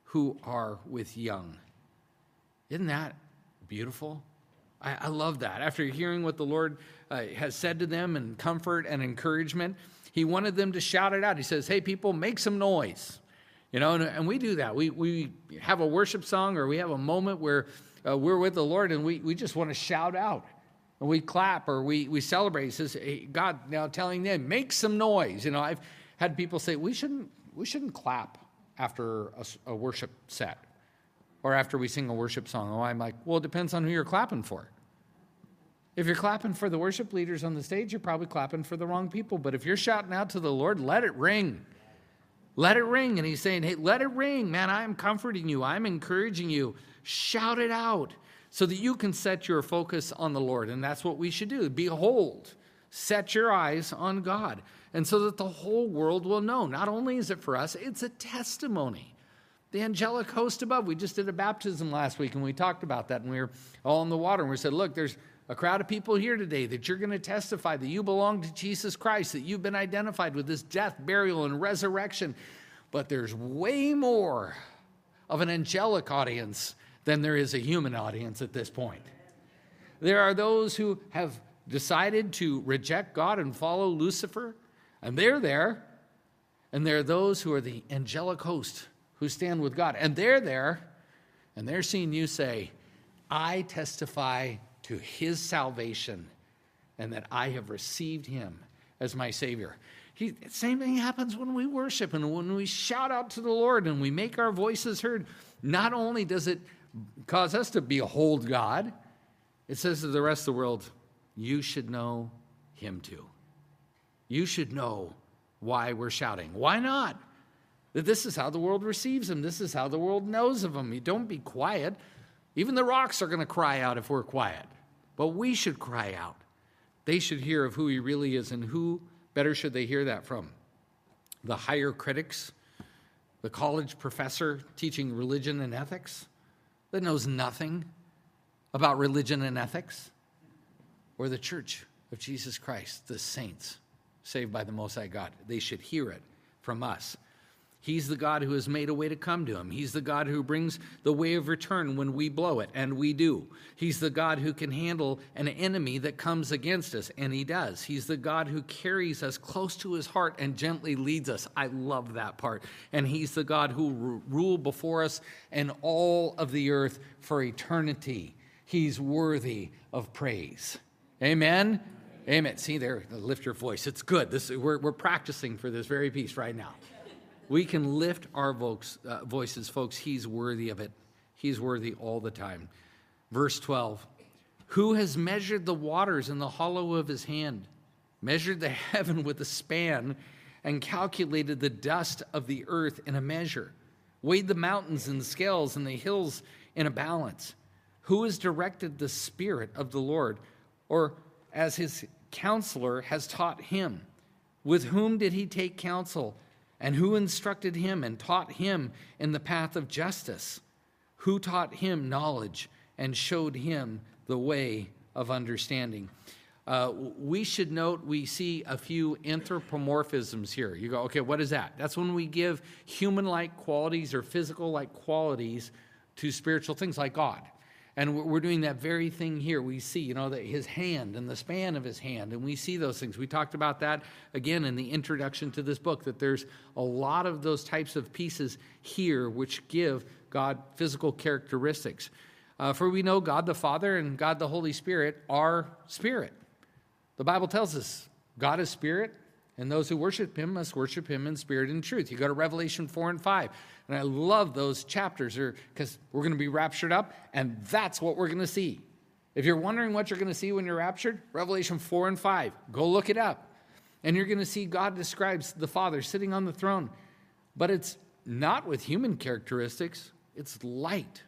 who are with young. Isn't that beautiful? I, I love that. After hearing what the Lord uh, has said to them in comfort and encouragement, he wanted them to shout it out. He says, hey, people, make some noise. You know, and, and we do that. We we have a worship song, or we have a moment where uh, we're with the Lord and we, we just want to shout out. And we clap or we, we celebrate. He says, hey, God now telling them, make some noise. You know, I've had people say, we shouldn't we shouldn't clap after a, a worship set or after we sing a worship song. Oh, I'm like, well, it depends on who you're clapping for. If you're clapping for the worship leaders on the stage, you're probably clapping for the wrong people. But if you're shouting out to the Lord, let it ring. Let it ring. And he's saying, hey, let it ring. Man, I'm comforting you. I'm encouraging you. Shout it out so that you can set your focus on the Lord. And that's what we should do. Behold, set your eyes on God. And so that the whole world will know. Not only is it for us, it's a testimony. The angelic host above. We just did a baptism last week, and we talked about that. And we were all in the water, and we said, look, there's a crowd of people here today that you're going to testify that you belong to Jesus Christ, that you've been identified with his death, burial, and resurrection. But there's way more of an angelic audience than there is a human audience at this point. There are those who have decided to reject God and follow Lucifer, and they're there. And there are those who are the angelic host who stand with God, and they're there, and they're seeing you say, I testify to his salvation and that I have received him as my Savior. He, same thing happens when we worship and when we shout out to the Lord and we make our voices heard. Not only does it cause us to behold God, it says to the rest of the world, you should know him too. You should know why we're shouting. Why not? That this is how the world receives him. This is how the world knows of him. You don't be quiet. Even the rocks are going to cry out if we're quiet. But we should cry out. They should hear of who he really is, and who better should they hear that from? The higher critics, the college professor teaching religion and ethics that knows nothing about religion and ethics, or the church of Jesus Christ, the saints saved by the Most High God. They should hear it from us. He's the God who has made a way to come to him. He's the God who brings the way of return when we blow it, and we do. He's the God who can handle an enemy that comes against us, and he does. He's the God who carries us close to his heart and gently leads us. I love that part. And he's the God who will rule before us and all of the earth for eternity. He's worthy of praise. Amen? Amen. See there, lift your voice. It's good. This, we're, we're practicing for this very piece right now. We can lift our voice, uh, voices, folks. He's worthy of it. He's worthy all the time. Verse twelve, who has measured the waters in the hollow of his hand, measured the heaven with a span, and calculated the dust of the earth in a measure, weighed the mountains in scales and the hills in a balance? Who has directed the Spirit of the Lord, or as his counselor has taught him? With whom did he take counsel? And who instructed him and taught him in the path of justice? Who taught him knowledge and showed him the way of understanding? Uh, we should note we see a few anthropomorphisms here. You go, okay, what is that? That's when we give human-like qualities or physical-like qualities to spiritual things like God. And we're doing that very thing here. We see, you know, that his hand and the span of his hand, and we see those things. We talked about that, again, in the introduction to this book, that there's a lot of those types of pieces here which give God physical characteristics. Uh, for we know God the Father and God the Holy Spirit are spirit. The Bible tells us God is spirit, and those who worship him must worship him in spirit and truth. You go to Revelation four and five. And I love those chapters because we're going to be raptured up, and that's what we're going to see. If you're wondering what you're going to see when you're raptured, Revelation four and five, go look it up. And you're going to see God describes the Father sitting on the throne. But it's not with human characteristics. It's light.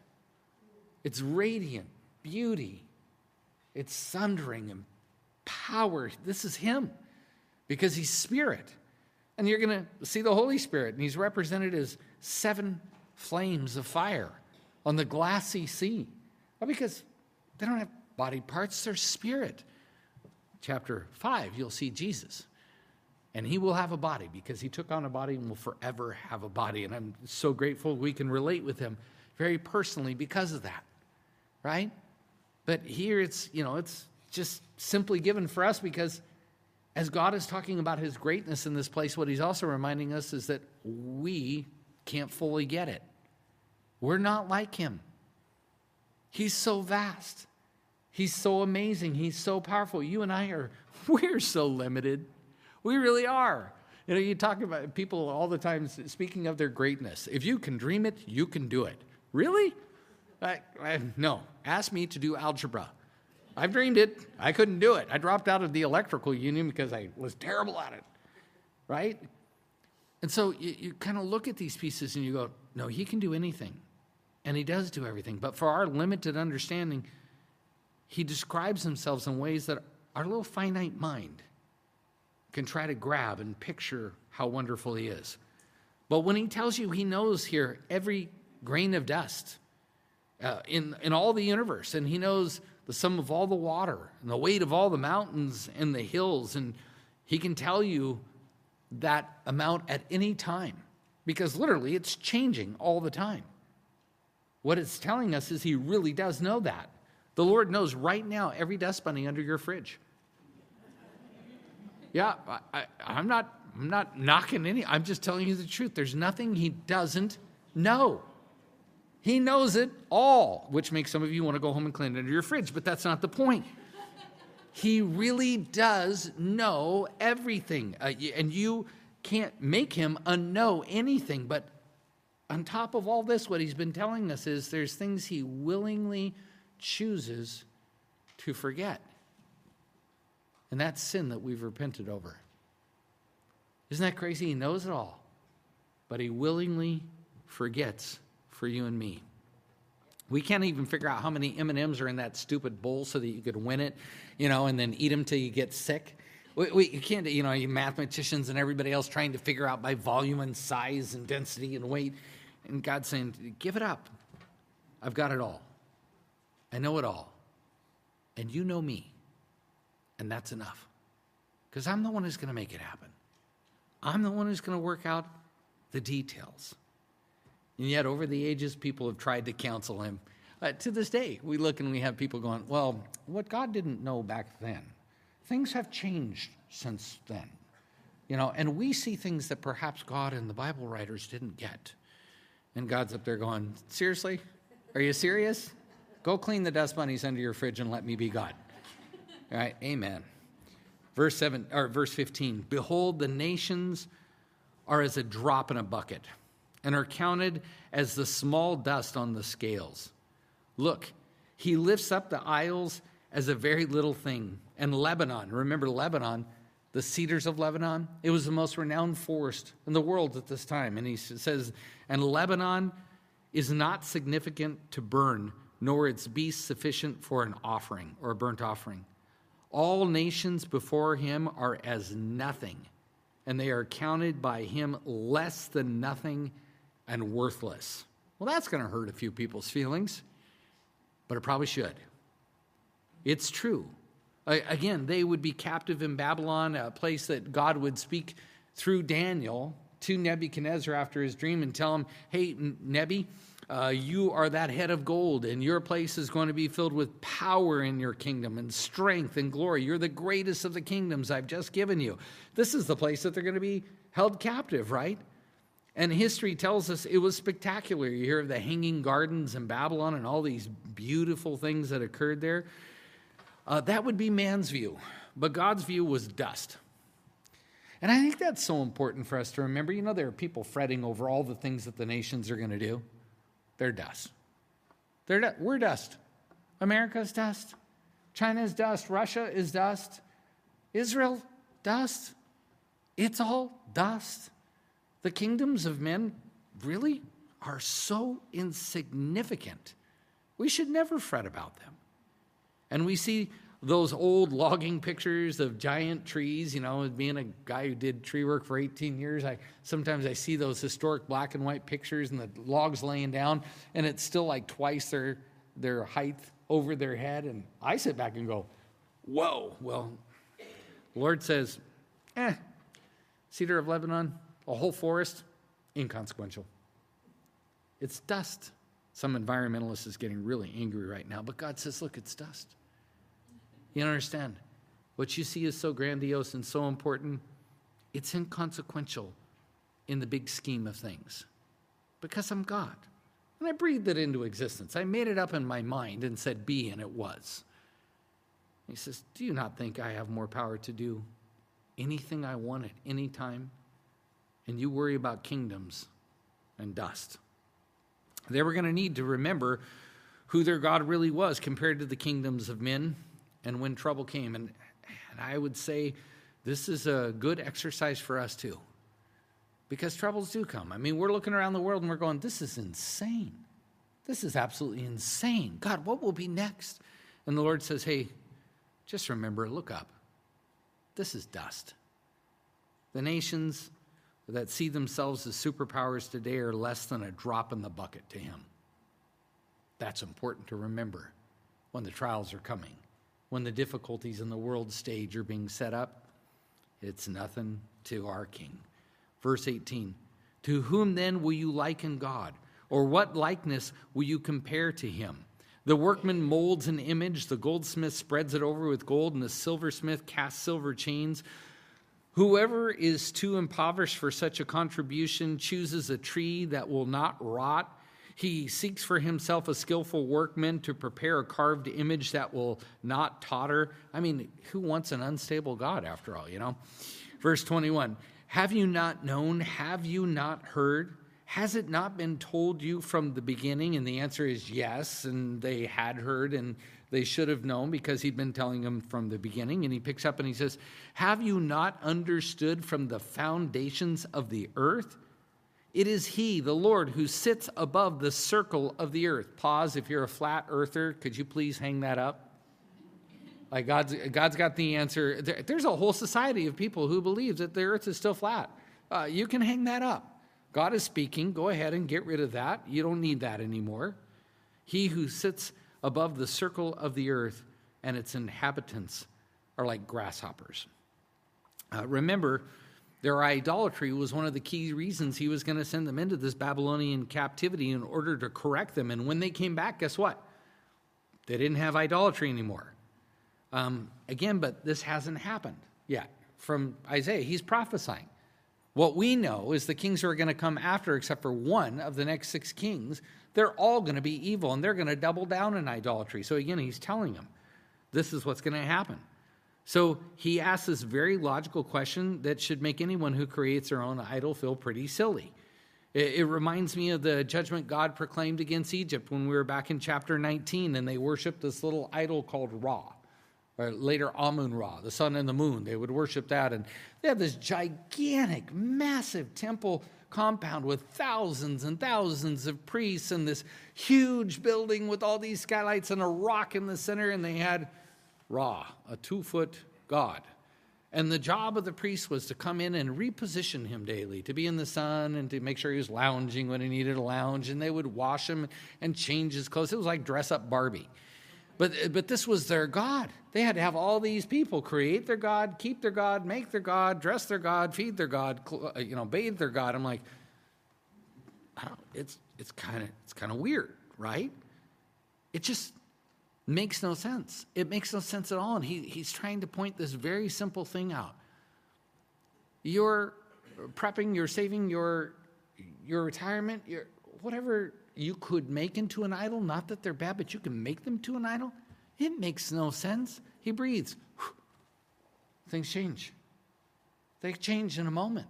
It's radiant, beauty. It's thundering and power. This is him because he's spirit. And you're going to see the Holy Spirit, and he's represented as seven flames of fire on the glassy sea. Well, because they don't have body parts, they're spirit. Chapter five, you'll see Jesus. And he will have a body because he took on a body and will forever have a body. And I'm so grateful we can relate with him very personally because of that, right? But here it's, you know, it's just simply given for us because as God is talking about his greatness in this place, what he's also reminding us is that we can't fully get it. We're not like him. He's so vast. He's so amazing. He's so powerful. You and I are, we're so limited. We really are. You know, you talk about people all the time speaking of their greatness. If you can dream it, you can do it. Really? I, I, no. Ask me to do algebra. I've dreamed it. I couldn't do it. I dropped out of the electrical union because I was terrible at it. Right? And so you, you kind of look at these pieces and you go, no, he can do anything. And he does do everything. But for our limited understanding, he describes himself in ways that our little finite mind can try to grab and picture how wonderful he is. But when he tells you he knows here every grain of dust uh, in, in all the universe, and he knows the sum of all the water and the weight of all the mountains and the hills, and he can tell you that amount at any time because literally it's changing all the time. What it's telling us is he really does know that. The Lord knows right now every dust bunny under your fridge. Yeah, I, I, I'm not I'm not knocking any. I'm just telling you the truth. There's nothing he doesn't know. He knows it all, which makes some of you want to go home and clean it under your fridge, but that's not the point. He really does know everything, uh, and you can't make him unknow anything. But on top of all this, what he's been telling us is there's things he willingly chooses to forget. And that's sin that we've repented over. Isn't that crazy? He knows it all, but he willingly forgets for you and me. We can't even figure out how many M and M's are in that stupid bowl so that you could win it, you know, and then eat them till you get sick. We, we you can't, you know, you mathematicians and everybody else trying to figure out by volume and size and density and weight. And God's saying, give it up. I've got it all. I know it all. And you know me. And that's enough. Because I'm the one who's going to make it happen. I'm the one who's going to work out the details. And yet, over the ages, people have tried to counsel him. Uh, to this day, we look and we have people going, well, what God didn't know back then, things have changed since then. You know, and we see things that perhaps God and the Bible writers didn't get. And God's up there going, seriously? Are you serious? Go clean the dust bunnies under your fridge and let me be God. All right, amen. Verse seven or verse fifteen. Behold, the nations are as a drop in a bucket, and are counted as the small dust on the scales. Look, he lifts up the isles as a very little thing. And Lebanon, remember Lebanon, the cedars of Lebanon? It was the most renowned forest in the world at this time. And he says, and Lebanon is not significant to burn, nor its beasts sufficient for an offering or a burnt offering. All nations before him are as nothing, and they are counted by him less than nothing and worthless. Well, that's going to hurt a few people's feelings, but it probably should. It's true. Again, they would be captive in Babylon, a place that God would speak through Daniel to Nebuchadnezzar after his dream and tell him, hey, Nebi, Uh, you are that head of gold, and your place is going to be filled with power in your kingdom and strength and glory. You're the greatest of the kingdoms I've just given you. This is the place that they're going to be held captive, right? And history tells us it was spectacular. You hear of the hanging gardens in Babylon and all these beautiful things that occurred there. Uh, that would be man's view, but God's view was dust. And I think that's so important for us to remember. You know, there are people fretting over all the things that the nations are going to do. They're dust. They're du- we're dust. America's dust. China's dust. Russia is dust. Israel, dust. It's all dust. The kingdoms of men really are so insignificant. We should never fret about them. And we see those old logging pictures of giant trees, you know, being a guy who did tree work for eighteen years, I sometimes I see those historic black and white pictures and the logs laying down, and it's still like twice their their height over their head. And I sit back and go, whoa, well, the Lord says, eh, Cedar of Lebanon, a whole forest, inconsequential. It's dust. Some environmentalist is getting really angry right now, but God says, look, it's dust. You don't understand. What you see is so grandiose and so important. It's inconsequential in the big scheme of things because I'm God. And I breathed it into existence. I made it up in my mind and said be, and it was. He says, do you not think I have more power to do anything I want at any time? And you worry about kingdoms and dust. They were going to need to remember who their God really was compared to the kingdoms of men and when trouble came. And, and I would say this is a good exercise for us too. Because troubles do come. I mean, we're looking around the world and we're going, this is insane. This is absolutely insane. God, what will be next? And the Lord says, hey, just remember, look up. This is dust. The nations that see themselves as superpowers today are less than a drop in the bucket to him. That's important to remember when the trials are coming, when the difficulties in the world stage are being set up. It's nothing to our King. Verse eighteen, to whom then will you liken God? Or what likeness will you compare to him? The workman molds an image, the goldsmith spreads it over with gold, and the silversmith casts silver chains. Whoever is too impoverished for such a contribution chooses a tree that will not rot. He seeks for himself a skillful workman to prepare a carved image that will not totter. I mean, who wants an unstable God after all, you know? Verse twenty-one, have you not known? Have you not heard? Has it not been told you from the beginning? And the answer is yes, and they had heard, and they should have known because he'd been telling them from the beginning. And he picks up and he says, have you not understood from the foundations of the earth? It is he, the Lord, who sits above the circle of the earth. Pause. If you're a flat earther, could you please hang that up? Like God's, God's got the answer. There, there's a whole society of people who believes that the earth is still flat. Uh, you can hang that up. God is speaking. Go ahead and get rid of that. You don't need that anymore. He who sits above the circle of the earth and its inhabitants are like grasshoppers. Uh, remember, their idolatry was one of the key reasons he was going to send them into this Babylonian captivity in order to correct them. And when they came back, guess what? They didn't have idolatry anymore. Um, again, but this hasn't happened yet. From Isaiah, he's prophesying. What we know is the kings who are going to come after, except for one of the next six kings, they're all going to be evil, and they're going to double down in idolatry. So again, he's telling them, this is what's going to happen. So he asks this very logical question that should make anyone who creates their own idol feel pretty silly. It, it reminds me of the judgment God proclaimed against Egypt when we were back in chapter nineteen, and they worshiped this little idol called Ra. Or later Amun-Ra, the sun and the moon. They would worship that. And they had this gigantic, massive temple compound with thousands and thousands of priests and this huge building with all these skylights and a rock in the center. And they had Ra, a two-foot god. And the job of the priest was to come in and reposition him daily, to be in the sun and to make sure he was lounging when he needed a lounge. And they would wash him and change his clothes. It was like dress up Barbie. But but this was their God. They had to have all these people create their God, keep their God, make their God, dress their God, feed their God, you know, bathe their God. I'm like, I don't, it's it's kind of it's kind of weird, right? It just makes no sense. It makes no sense at all. And he he's trying to point this very simple thing out. You're prepping, you're saving your your retirement, your whatever you could make into an idol, not that they're bad, but you can make them to an idol. It makes no sense. He breathes. Things change. They change in a moment.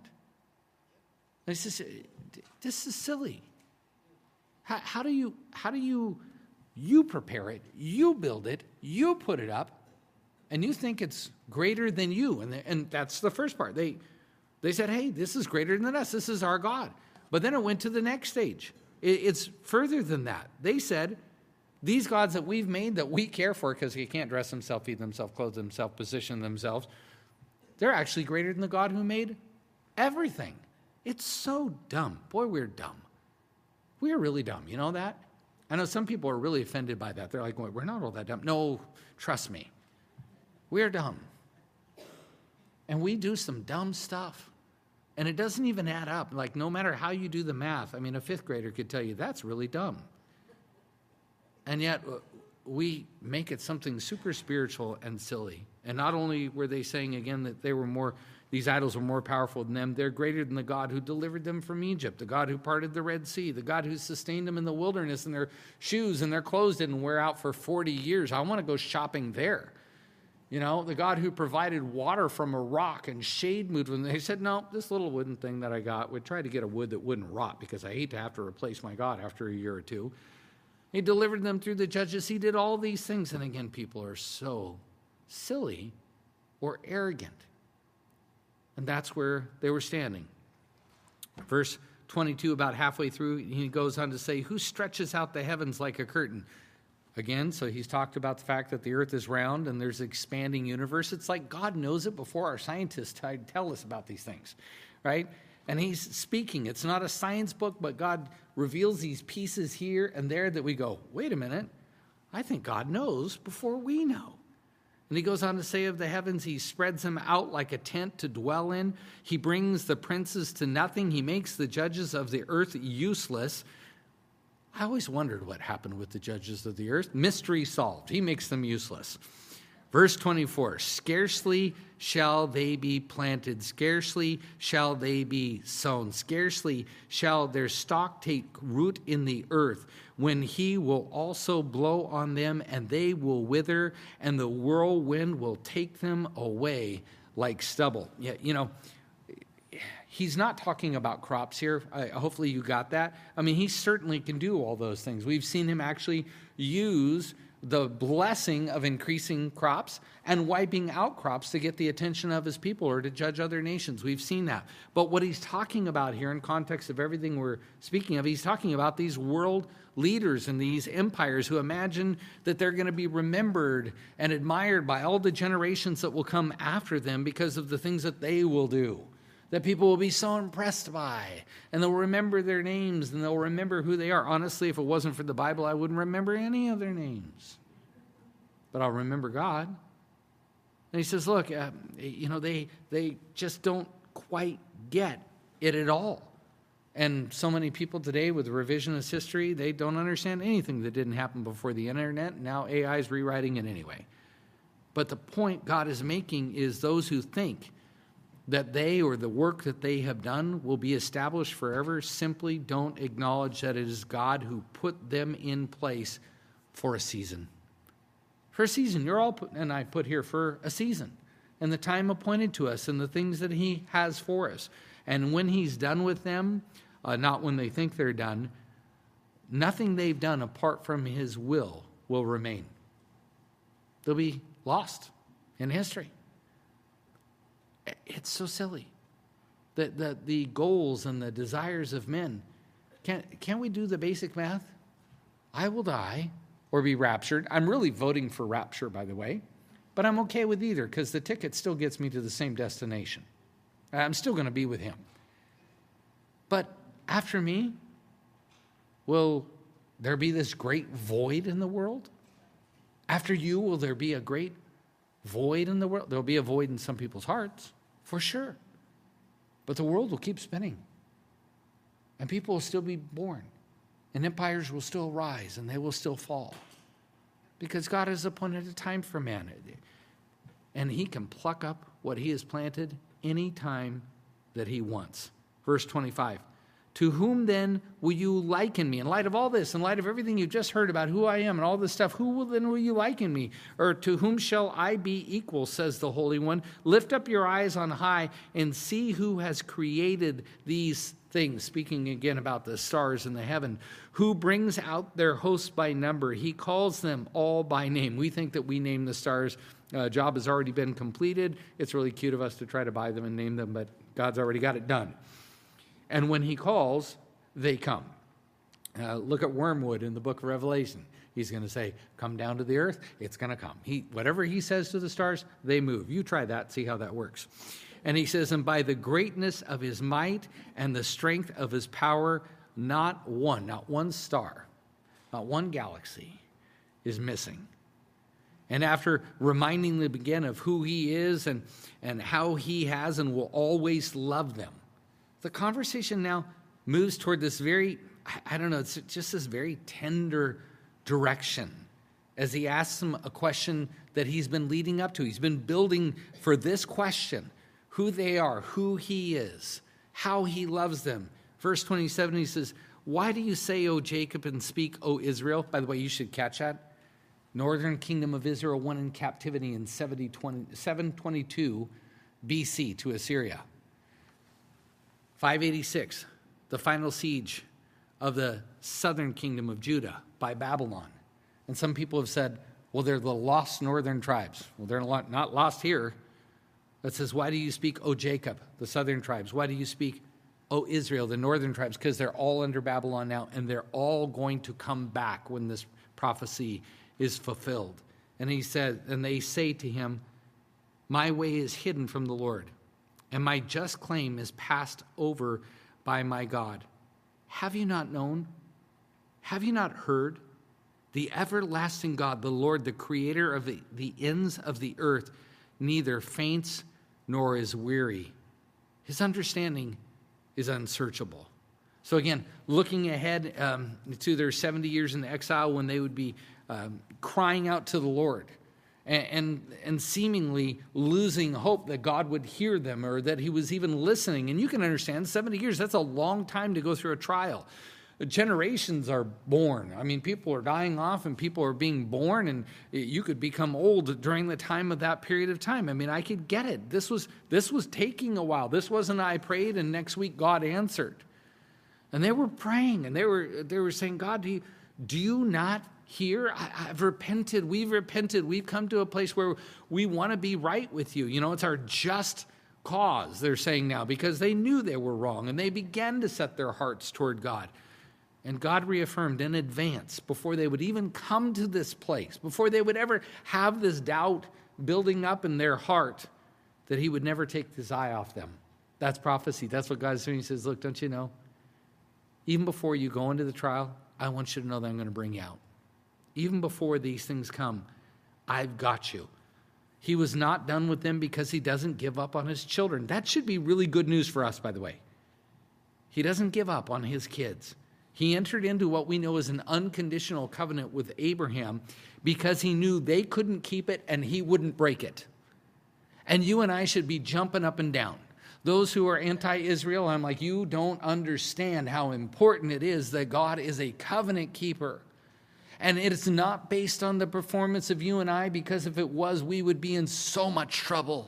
This is, this is silly. How, how do you, how do you, you prepare it, you build it, you put it up, and you think it's greater than you. And, the, and that's the first part. They, they said, hey, this is greater than us. This is our God. But then it went to the next stage. It's further than that. They said, these gods that we've made that we care for because they can't dress themselves, feed themselves, clothe themselves, position themselves, they're actually greater than the God who made everything. It's so dumb. Boy, we're dumb. We're really dumb. You know that? I know some people are really offended by that. They're like, well, we're not all that dumb. No, trust me. We're dumb. And we do some dumb stuff. And it doesn't even add up. Like, no matter how you do the math, I mean, a fifth grader could tell you that's really dumb. And yet, we make it something super spiritual and silly. And not only were they saying, again, that they were more, these idols were more powerful than them, they're greater than the God who delivered them from Egypt, the God who parted the Red Sea, the God who sustained them in the wilderness, and their shoes and their clothes didn't wear out for forty years. I want to go shopping there. You know, the God who provided water from a rock and shade moved when they said, no, this little wooden thing that I got, we tried to get a wood that wouldn't rot because I hate to have to replace my God after a year or two. He delivered them through the judges. He did all these things. And again, people are so silly or arrogant. And that's where they were standing. Verse twenty-two, about halfway through, he goes on to say, who stretches out the heavens like a curtain? Again, so he's talked about the fact that the earth is round and there's an expanding universe. It's like God knows it before our scientists tell us about these things, right? And he's speaking. It's not a science book, but God reveals these pieces here and there that we go, wait a minute, I think God knows before we know. And he goes on to say of the heavens, he spreads them out like a tent to dwell in. He brings the princes to nothing. He makes the judges of the earth useless. I always wondered what happened with the judges of the earth. Mystery solved. He makes them useless. Verse twenty-four, scarcely shall they be planted, scarcely shall they be sown, scarcely shall their stock take root in the earth, when he will also blow on them, and they will wither, and the whirlwind will take them away like stubble. Yeah, you know, he's not talking about crops here. I, hopefully you got that. I mean, he certainly can do all those things. We've seen him actually use the blessing of increasing crops and wiping out crops to get the attention of his people or to judge other nations. We've seen that. But what he's talking about here in context of everything we're speaking of, he's talking about these world leaders and these empires who imagine that they're going to be remembered and admired by all the generations that will come after them because of the things that they will do, that people will be so impressed by, and they'll remember their names, and they'll remember who they are. Honestly, if it wasn't for the Bible, I wouldn't remember any of their names. But I'll remember God. And he says, look, uh, you know, they they just don't quite get it at all. And so many people today with revisionist history, they don't understand anything that didn't happen before the internet. Now A I is rewriting it anyway. But the point God is making is those who think that they or the work that they have done will be established forever simply don't acknowledge that it is God who put them in place for a season. For a season. You're all put, and I put here for a season. And the time appointed to us and the things that he has for us. And when he's done with them, uh, not when they think they're done, nothing they've done apart from his will will remain. They'll be lost in history. It's so silly that the, the goals and the desires of men. Can't, can't we do the basic math? I will die or be raptured. I'm really voting for rapture, by the way, but I'm okay with either because the ticket still gets me to the same destination. I'm still going to be with him. But after me, will there be this great void in the world? After you, will there be a great void in the world? There'll be a void in some people's hearts, for sure. But the world will keep spinning. And people will still be born. And empires will still rise and they will still fall. Because God has appointed a time for man. And he can pluck up what he has planted any time that he wants. Verse twenty-five. To whom then will you liken me? In light of all this, in light of everything you've just heard about who I am and all this stuff, who will then will you liken me? Or to whom shall I be equal, says the Holy One? Lift up your eyes on high and see who has created these things. Speaking again about the stars in the heaven. Who brings out their hosts by number? He calls them all by name. We think that we name the stars. Uh, job has already been completed. It's really cute of us to try to buy them and name them, but God's already got it done. And when he calls, they come. Uh, look at Wormwood in the book of Revelation. He's going to say, come down to the earth. It's going to come. He, whatever he says to the stars, they move. You try that, see how that works. And he says, and by the greatness of his might and the strength of his power, not one, not one star, not one galaxy is missing. And after reminding them again of who he is and, and how he has and will always love them, the conversation now moves toward this very, I don't know, it's just this very tender direction as he asks him a question that he's been leading up to. He's been building for this question, who they are, who he is, how he loves them. Verse twenty-seven, he says, why do you say, O Jacob, and speak, O Israel? By the way, you should catch that. Northern kingdom of Israel went in captivity in seven twenty-two B C to Assyria. five eighty-six, the final siege of the southern kingdom of Judah by Babylon. And some people have said, well, they're the lost northern tribes. Well, they're not lost here. It says, why do you speak, O Jacob, the southern tribes? Why do you speak, O Israel, the northern tribes? Because they're all under Babylon now, and they're all going to come back when this prophecy is fulfilled. And he said, and they say to him, my way is hidden from the Lord, and my just claim is passed over by my God. Have you not known? Have you not heard? The everlasting God, the Lord, the creator of the, the ends of the earth, neither faints nor is weary. His understanding is unsearchable. So again, looking ahead um, to their seventy years in the exile when they would be um, crying out to the Lord and, and, and seemingly losing hope that God would hear them or that he was even listening. And you can understand, seventy years, that's a long time to go through a trial. Generations are born. I mean, people are dying off and people are being born, and you could become old during the time of that period of time. I mean, I could get it. This was this was taking a while. This wasn't I prayed and next week God answered. And they were praying and they were they were saying, God, do you, do you not hear? I, I've repented. We've repented. We've come to a place where we want to be right with you. You know, it's our just cause, they're saying now, because they knew they were wrong and they began to set their hearts toward God. And God reaffirmed in advance, before they would even come to this place, before they would ever have this doubt building up in their heart, that he would never take his eye off them. That's prophecy. That's what God's doing. He says, look, don't you know? Even before you go into the trial, I want you to know that I'm going to bring you out. Even before these things come, I've got you. He was not done with them because he doesn't give up on his children. That should be really good news for us, by the way. He doesn't give up on his kids. He entered into what we know as an unconditional covenant with Abraham because he knew they couldn't keep it and he wouldn't break it. And you and I should be jumping up and down. Those who are anti-Israel, I'm like, you don't understand how important it is that God is a covenant keeper. And it's not based on the performance of you and I, because if it was, we would be in so much trouble.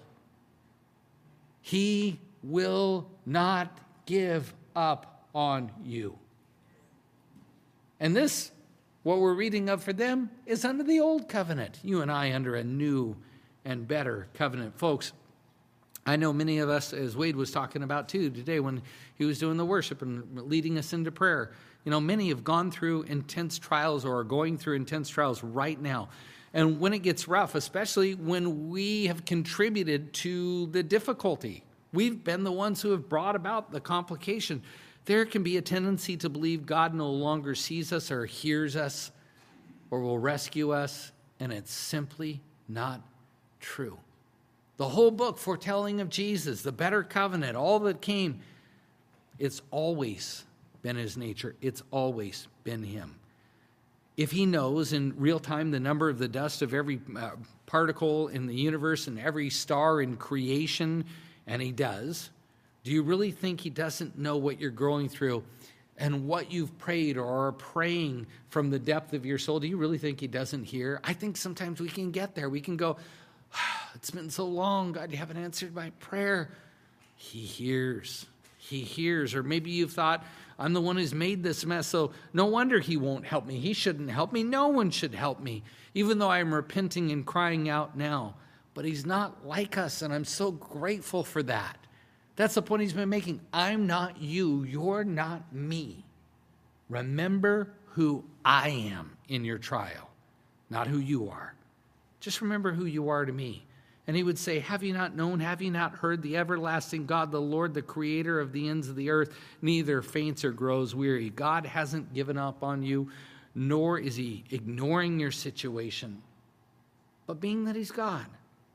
He will not give up on you. And this, what we're reading of for them, is under the old covenant. You and I under a new and better covenant. Folks, I know many of us, as Wade was talking about too today when he was doing the worship and leading us into prayer, you know, many have gone through intense trials or are going through intense trials right now. And when it gets rough, especially when we have contributed to the difficulty, we've been the ones who have brought about the complication. There can be a tendency to believe God no longer sees us or hears us or will rescue us, and it's simply not true. The whole book foretelling of Jesus, the better covenant, all that came, it's always been his nature. It's always been him. If he knows in real time the number of the dust of every uh, particle in the universe and every star in creation, and he does, do you really think he doesn't know what you're going through and what you've prayed or are praying from the depth of your soul? Do you really think he doesn't hear? I think sometimes we can get there. We can go, oh, it's been so long, God, you haven't answered my prayer. He hears. He hears. Or maybe you've thought, I'm the one who's made this mess, so no wonder he won't help me. He shouldn't help me. No one should help me, even though I'm repenting and crying out now. But he's not like us, and I'm so grateful for that. That's the point he's been making. I'm not you. You're not me. Remember who I am in your trial, not who you are. Just remember who you are to me. And he would say, have you not known, have you not heard, the everlasting God, the Lord, the creator of the ends of the earth, neither faints or grows weary. God hasn't given up on you, nor is he ignoring your situation. But being that he's God,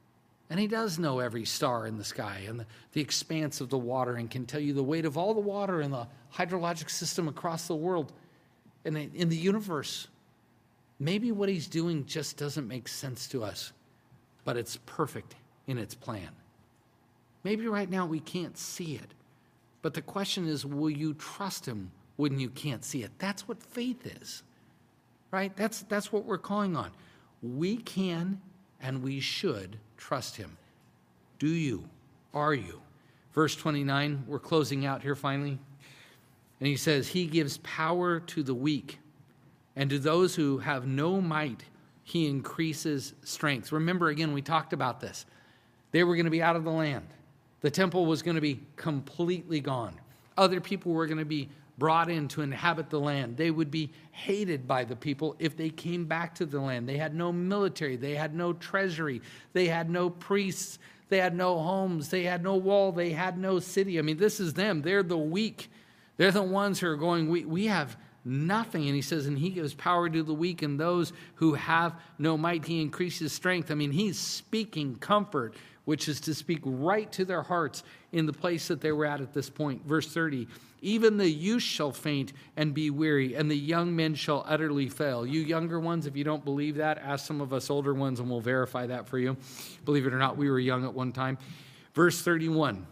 And he does know every star in the sky and the, the expanse of the water, and can tell you the weight of all the water in the hydrologic system across the world and in the universe. Maybe what he's doing just doesn't make sense to us, but it's perfect in its plan. Maybe right now we can't see it, but the question is, will you trust him when you can't see it? That's what faith is, right? That's, that's what we're calling on. We can and we should trust him. Do you? Are you? Verse twenty-nine, we're closing out here finally. And he says, he gives power to the weak, and to those who have no might, he increases strength. Remember, again, we talked about this. They were going to be out of the land. The temple was going to be completely gone. Other people were going to be brought in to inhabit the land. They would be hated by the people if they came back to the land. They had no military. They had no treasury. They had no priests. They had no homes. They had no wall. They had no city. I mean, this is them. They're the weak. They're the ones who are going, we, we have nothing. And he says, and he gives power to the weak, and those who have no might, he increases strength. I mean, he's speaking comfort, which is to speak right to their hearts in the place that they were at at this point. Verse thirty, even the youth shall faint and be weary, and the young men shall utterly fail. You younger ones, if you don't believe that, ask some of us older ones and we'll verify that for you. Believe it or not, we were young at one time. Verse thirty-one,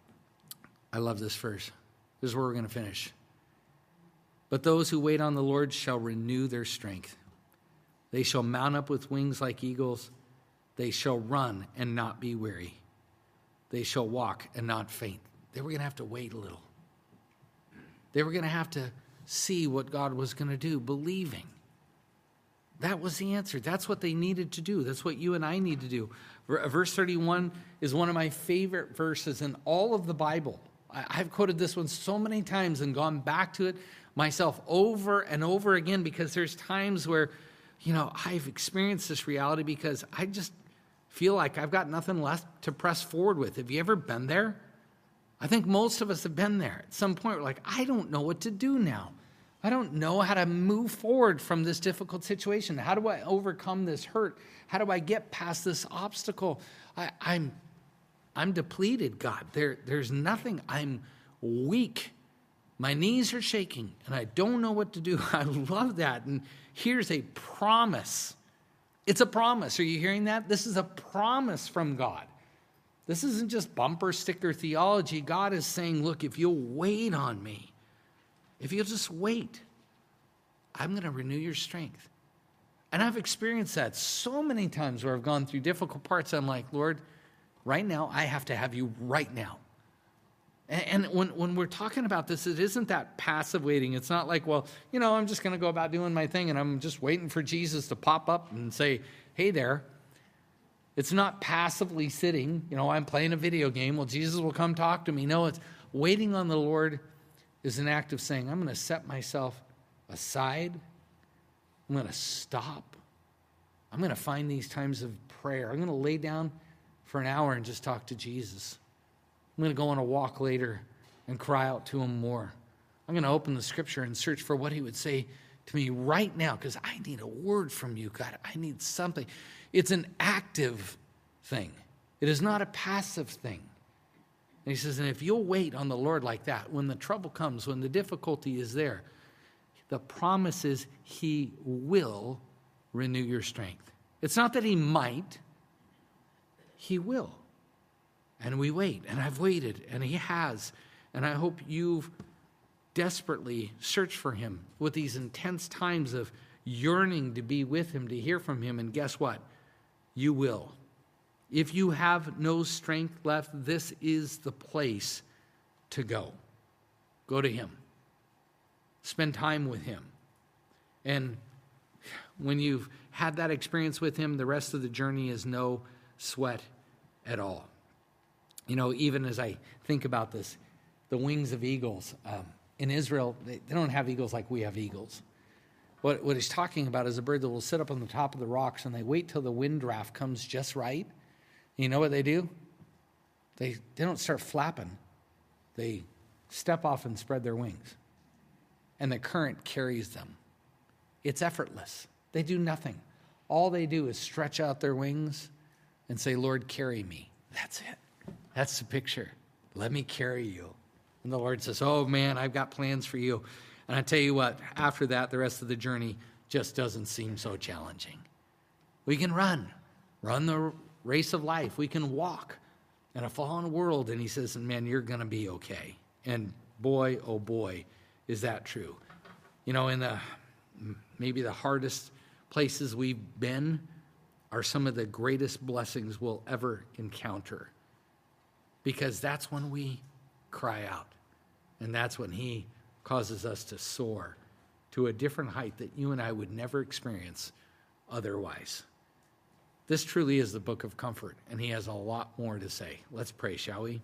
I love this verse. This is where we're going to finish. But those who wait on the Lord shall renew their strength. They shall mount up with wings like eagles. They shall run and not be weary. They shall walk and not faint. They were going to have to wait a little. They were going to have to see what God was going to do, believing. That was the answer. That's what they needed to do. That's what you and I need to do. Verse thirty-one is one of my favorite verses in all of the Bible. I've quoted this one so many times and gone back to it myself over and over again, because there's times where, you know, I've experienced this reality because I just feel like I've got nothing left to press forward with. Have you ever been there? I think most of us have been there. At some point, we're like, I don't know what to do now. I don't know how to move forward from this difficult situation. How do I overcome this hurt? How do I get past this obstacle? I, I'm I'm depleted, God. There, there's nothing. I'm weak. My knees are shaking, and I don't know what to do. I love that. And here's a promise. It's a promise. Are you hearing that? This is a promise from God. This isn't just bumper sticker theology. God is saying, look, if you'll wait on me, if you'll just wait, I'm going to renew your strength. And I've experienced that so many times where I've gone through difficult parts. I'm like, Lord, right now, I have to have you right now. And when, when we're talking about this, it isn't that passive waiting. It's not like, well, you know, I'm just going to go about doing my thing and I'm just waiting for Jesus to pop up and say, hey there. It's not passively sitting. You know, I'm playing a video game. Well, Jesus will come talk to me. No, it's waiting on the Lord is an act of saying, I'm going to set myself aside. I'm going to stop. I'm going to find these times of prayer. I'm going to lay down for an hour and just talk to Jesus. I'm going to go on a walk later and cry out to him more. I'm going to open the scripture and search for what he would say to me right now, because I need a word from you, God. I need something. It's an active thing. It is not a passive thing. And he says, and if you'll wait on the Lord like that, when the trouble comes, when the difficulty is there, the promise is he will renew your strength. It's not that he might, he will. And we wait, and I've waited, and he has. And I hope you've desperately searched for him with these intense times of yearning to be with him, to hear from him. And guess what? You will. If you have no strength left, this is the place to go. Go to him. Spend time with him. And when you've had that experience with him, the rest of the journey is no sweat at all. You know, even as I think about this, the wings of eagles. Um, in Israel, they, they don't have eagles like we have eagles. What, what he's talking about is a bird that will sit up on the top of the rocks and they wait till the wind draft comes just right. You know what they do? They, they don't start flapping. They step off and spread their wings. And the current carries them. It's effortless. They do nothing. All they do is stretch out their wings, and say, Lord, carry me. That's it. That's the picture. Let me carry you. And the Lord says, oh, man, I've got plans for you. And I tell you what, after that, the rest of the journey just doesn't seem so challenging. We can run, run the race of life. We can walk in a fallen world. And he says, man, you're going to be okay. And boy, oh boy, is that true. You know, in the maybe the hardest places we've been are some of the greatest blessings we'll ever encounter. Because that's when we cry out. And that's when he causes us to soar to a different height that you and I would never experience otherwise. This truly is the book of comfort, and he has a lot more to say. Let's pray, shall we?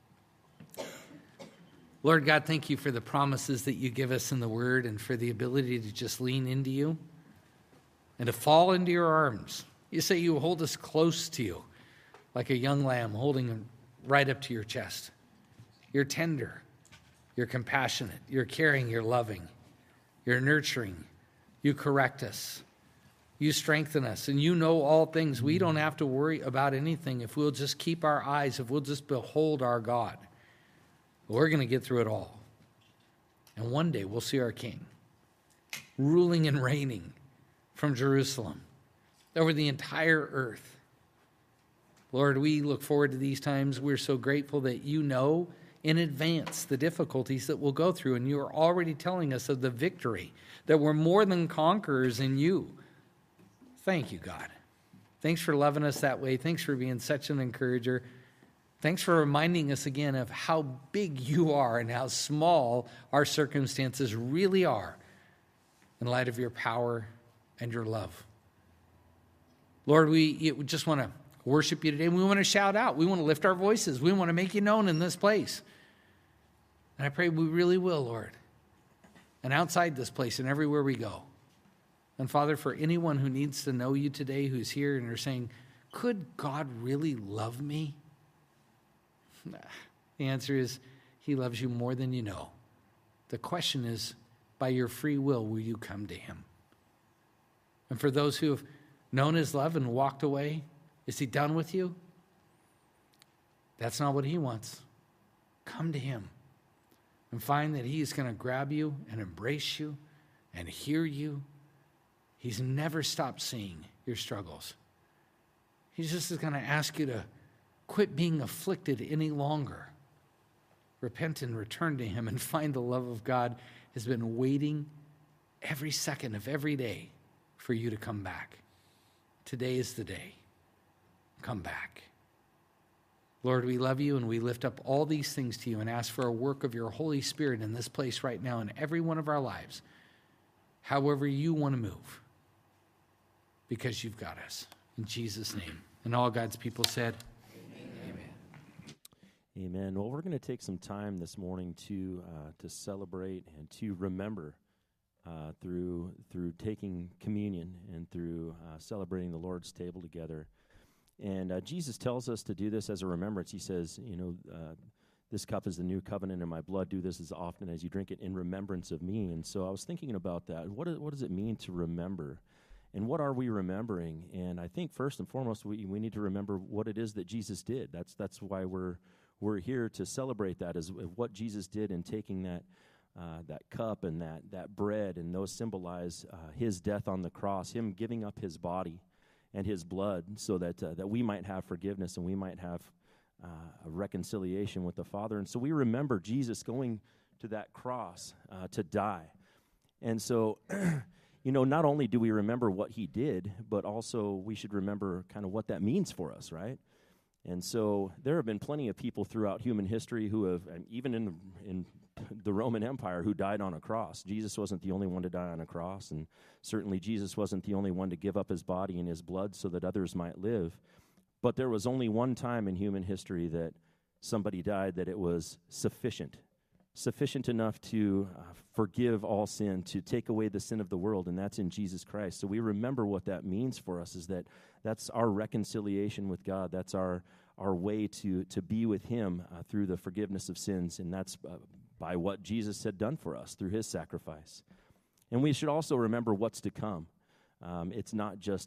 Lord God, thank you for the promises that you give us in the word and for the ability to just lean into you and to fall into your arms. You say you hold us close to you like a young lamb holding him right up to your chest. You're tender. You're compassionate. You're caring. You're loving. You're nurturing. You correct us. You strengthen us. And you know all things. We don't have to worry about anything if we'll just keep our eyes, if we'll just behold our God. We're going to get through it all. And one day we'll see our King ruling and reigning from Jerusalem over the entire earth. Lord, we look forward to these times. We're so grateful that you know in advance the difficulties that we'll go through, and you are already telling us of the victory, that we're more than conquerors in you. Thank you, God. Thanks for loving us that way. Thanks for being such an encourager. Thanks for reminding us again of how big you are and how small our circumstances really are in light of your power and your love. Lord, we just want to worship you today. We want to shout out. We want to lift our voices. We want to make you known in this place. And I pray we really will, Lord. And outside this place and everywhere we go. And Father, for anyone who needs to know you today, who's here and are saying, could God really love me? The answer is, he loves you more than you know. The question is, by your free will, will you come to him? And for those who have known his love and walked away, is he done with you? That's not what he wants. Come to him and find that he is going to grab you and embrace you and hear you. He's never stopped seeing your struggles. He's just going to ask you to quit being afflicted any longer. Repent and return to him and find the love of God has been waiting every second of every day for you to come back. Today is the day. Come back. Lord, we love you and we lift up all these things to you and ask for a work of your Holy Spirit in this place right now in every one of our lives, however you want to move, because you've got us. In Jesus' name. And all God's people said, Amen. Well, we're going to take some time this morning to uh, to celebrate and to remember uh, through through taking communion and through uh, celebrating the Lord's table together. And uh, Jesus tells us to do this as a remembrance. He says, you know, uh, this cup is the new covenant in my blood. Do this as often as you drink it in remembrance of me. And so I was thinking about that. What is, what does it mean to remember? And what are we remembering? And I think first and foremost, we we need to remember what it is that Jesus did. That's that's why we're We're here to celebrate that, is what Jesus did in taking that uh, that cup and that that bread, and those symbolize uh, his death on the cross, him giving up his body and his blood so that uh, that we might have forgiveness and we might have uh, a reconciliation with the Father. And so we remember Jesus going to that cross uh, to die. And so, you know, not only do we remember what he did, but also we should remember kind of what that means for us, right? And so there have been plenty of people throughout human history who have, and even in the, in the Roman Empire, who died on a cross. Jesus wasn't the only one to die on a cross, and certainly Jesus wasn't the only one to give up his body and his blood so that others might live. But there was only one time in human history that somebody died that it was sufficient, sufficient enough to uh, forgive all sin, to take away the sin of the world, and that's in Jesus Christ. So we remember what that means for us, is that that's our reconciliation with God. That's our our way to, to be with him uh, through the forgiveness of sins, and that's uh, by what Jesus had done for us through his sacrifice. And we should also remember what's to come. Um, it's not just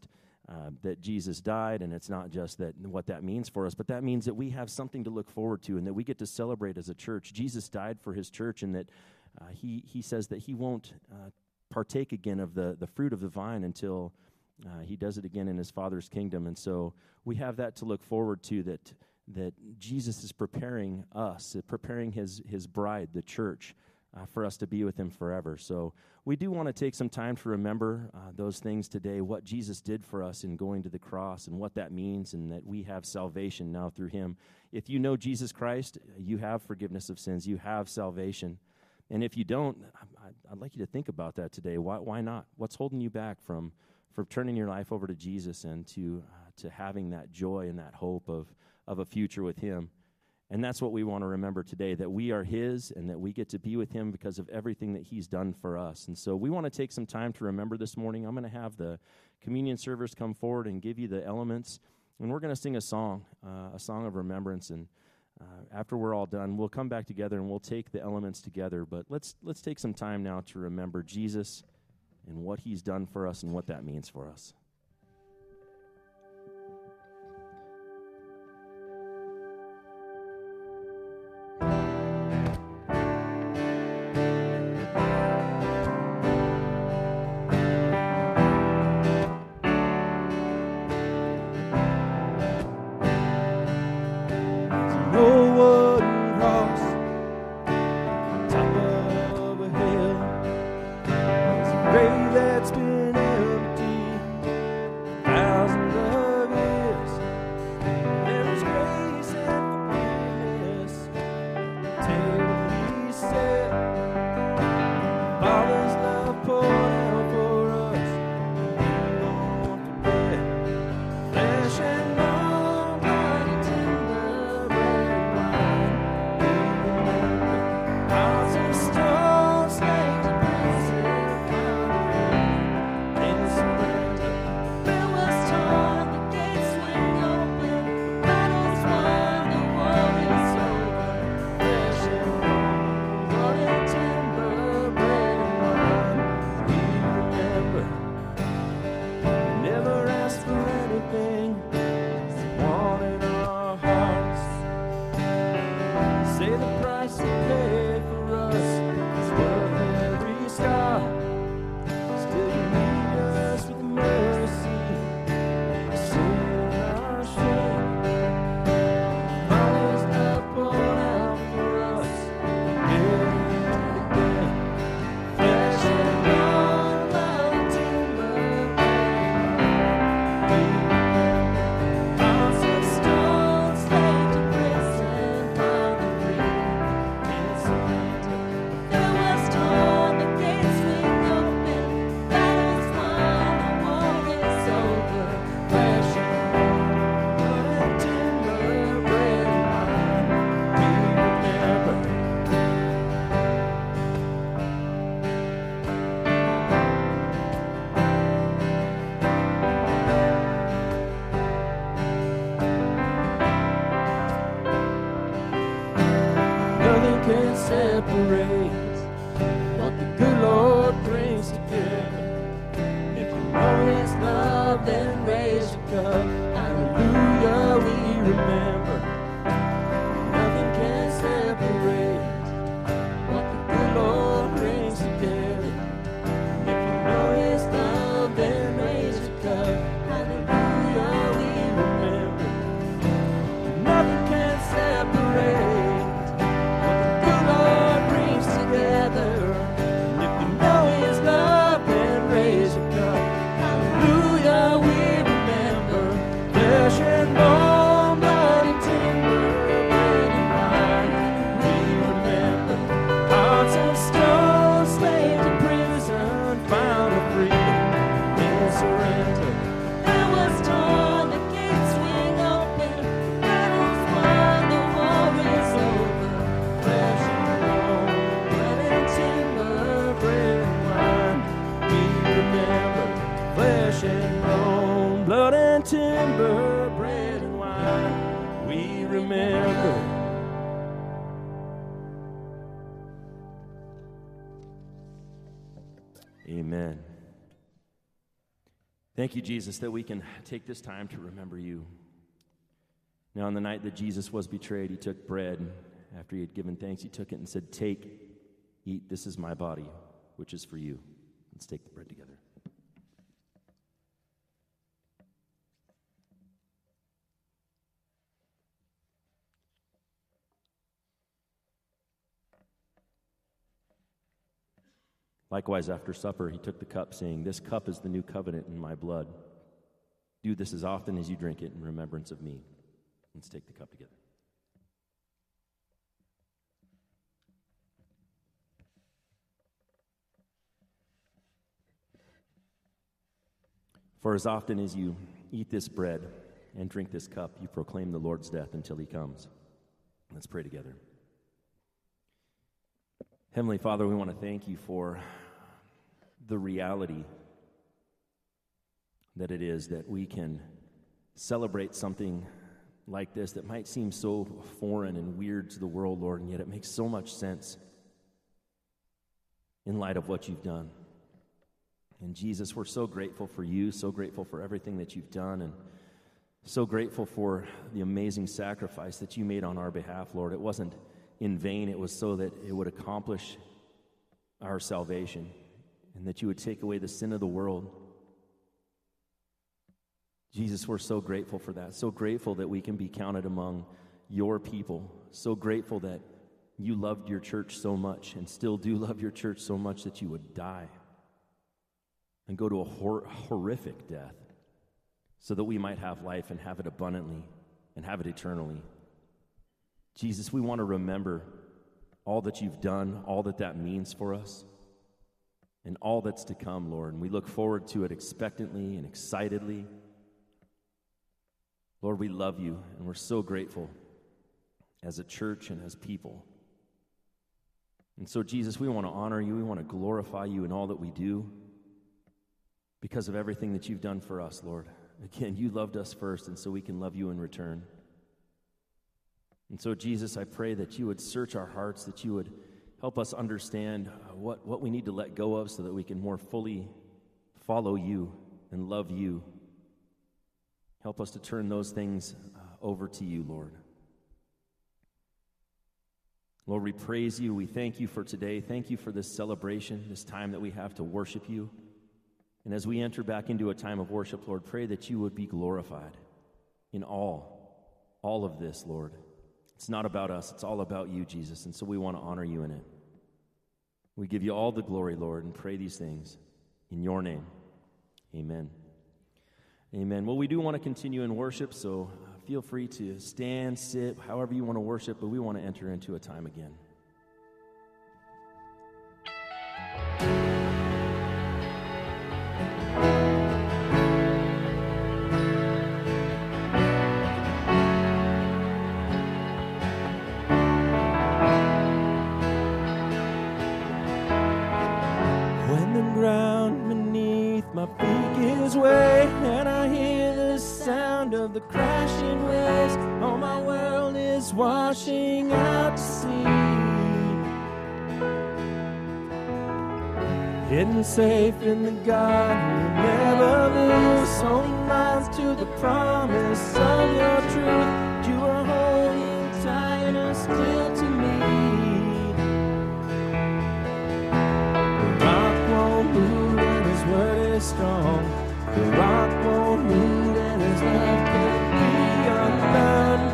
uh, that Jesus died, and it's not just that what that means for us, but that means that we have something to look forward to and that we get to celebrate as a church. Jesus died for his church, and that uh, he he says that he won't uh, partake again of the, the fruit of the vine until uh, he does it again in his Father's kingdom. And so we have that to look forward to, that that Jesus is preparing us, uh, preparing his his bride, the church, uh, for us to be with him forever. So we do want to take some time to remember uh, those things today, what Jesus did for us in going to the cross and what that means, and that we have salvation now through him. If you know Jesus Christ, you have forgiveness of sins, you have salvation. And if you don't, I, I'd like you to think about that today. Why, why not? What's holding you back from, from turning your life over to Jesus and to uh, to having that joy and that hope of, of a future with him? And that's what we want to remember today, that we are his and that we get to be with him because of everything that he's done for us. And so we want to take some time to remember this morning. I'm going to have the communion servers come forward and give you the elements, and we're going to sing a song, uh, a song of remembrance. And uh, after we're all done, we'll come back together and we'll take the elements together. But let's let's take some time now to remember Jesus and what he's done for us and what that means for us. Amen. Thank you, Jesus, that we can take this time to remember you. Now, on the night that Jesus was betrayed, he took bread. After he had given thanks, he took it and said, "Take, eat, this is my body, which is for you." Let's take the bread together. Likewise, after supper, he took the cup, saying, "This cup is the new covenant in my blood. Do this as often as you drink it in remembrance of me." Let's take the cup together. For as often as you eat this bread and drink this cup, you proclaim the Lord's death until he comes. Let's pray together. Heavenly Father, we want to thank you for the reality that it is that we can celebrate something like this that might seem so foreign and weird to the world, Lord, and yet it makes so much sense in light of what you've done. And Jesus, we're so grateful for you, so grateful for everything that you've done, and so grateful for the amazing sacrifice that you made on our behalf, Lord. It wasn't in vain. It was so that it would accomplish our salvation and that you would take away the sin of the world. Jesus, we're so grateful for that. So grateful that we can be counted among your people. So grateful that you loved your church so much and still do love your church so much that you would die and go to a hor- horrific death so that we might have life and have it abundantly and have it eternally. Jesus, we want to remember all that you've done, all that that means for us, and all that's to come, Lord. And we look forward to it expectantly and excitedly. Lord, we love you, and we're so grateful as a church and as people. And so, Jesus, we want to honor you. We want to glorify you in all that we do because of everything that you've done for us, Lord. Again, you loved us first, and so we can love you in return. And so, Jesus, I pray that you would search our hearts, that you would help us understand uh, what, what we need to let go of so that we can more fully follow you and love you. Help us to turn those things uh, over to you, Lord. Lord, we praise you. We thank you for today. Thank you for this celebration, this time that we have to worship you. And as we enter back into a time of worship, Lord, pray that you would be glorified in all, all of this, Lord. It's not about us. It's all about you, Jesus, and so we want to honor you in it. We give you all the glory, Lord, and pray these things in your name. Amen. Amen. Well, we do want to continue in worship, so feel free to stand, sit, however you want to worship, but we want to enter into a time again. When the ground beneath my feet gives way and I hear the sound of the crashing waves, all my world is washing out to sea. Hidden safe in the God who never lose, holding on to the promise of your truth. You are holding tight and still to me. The rock won't move and his word is strong. The rock won't move and his love can't be undone.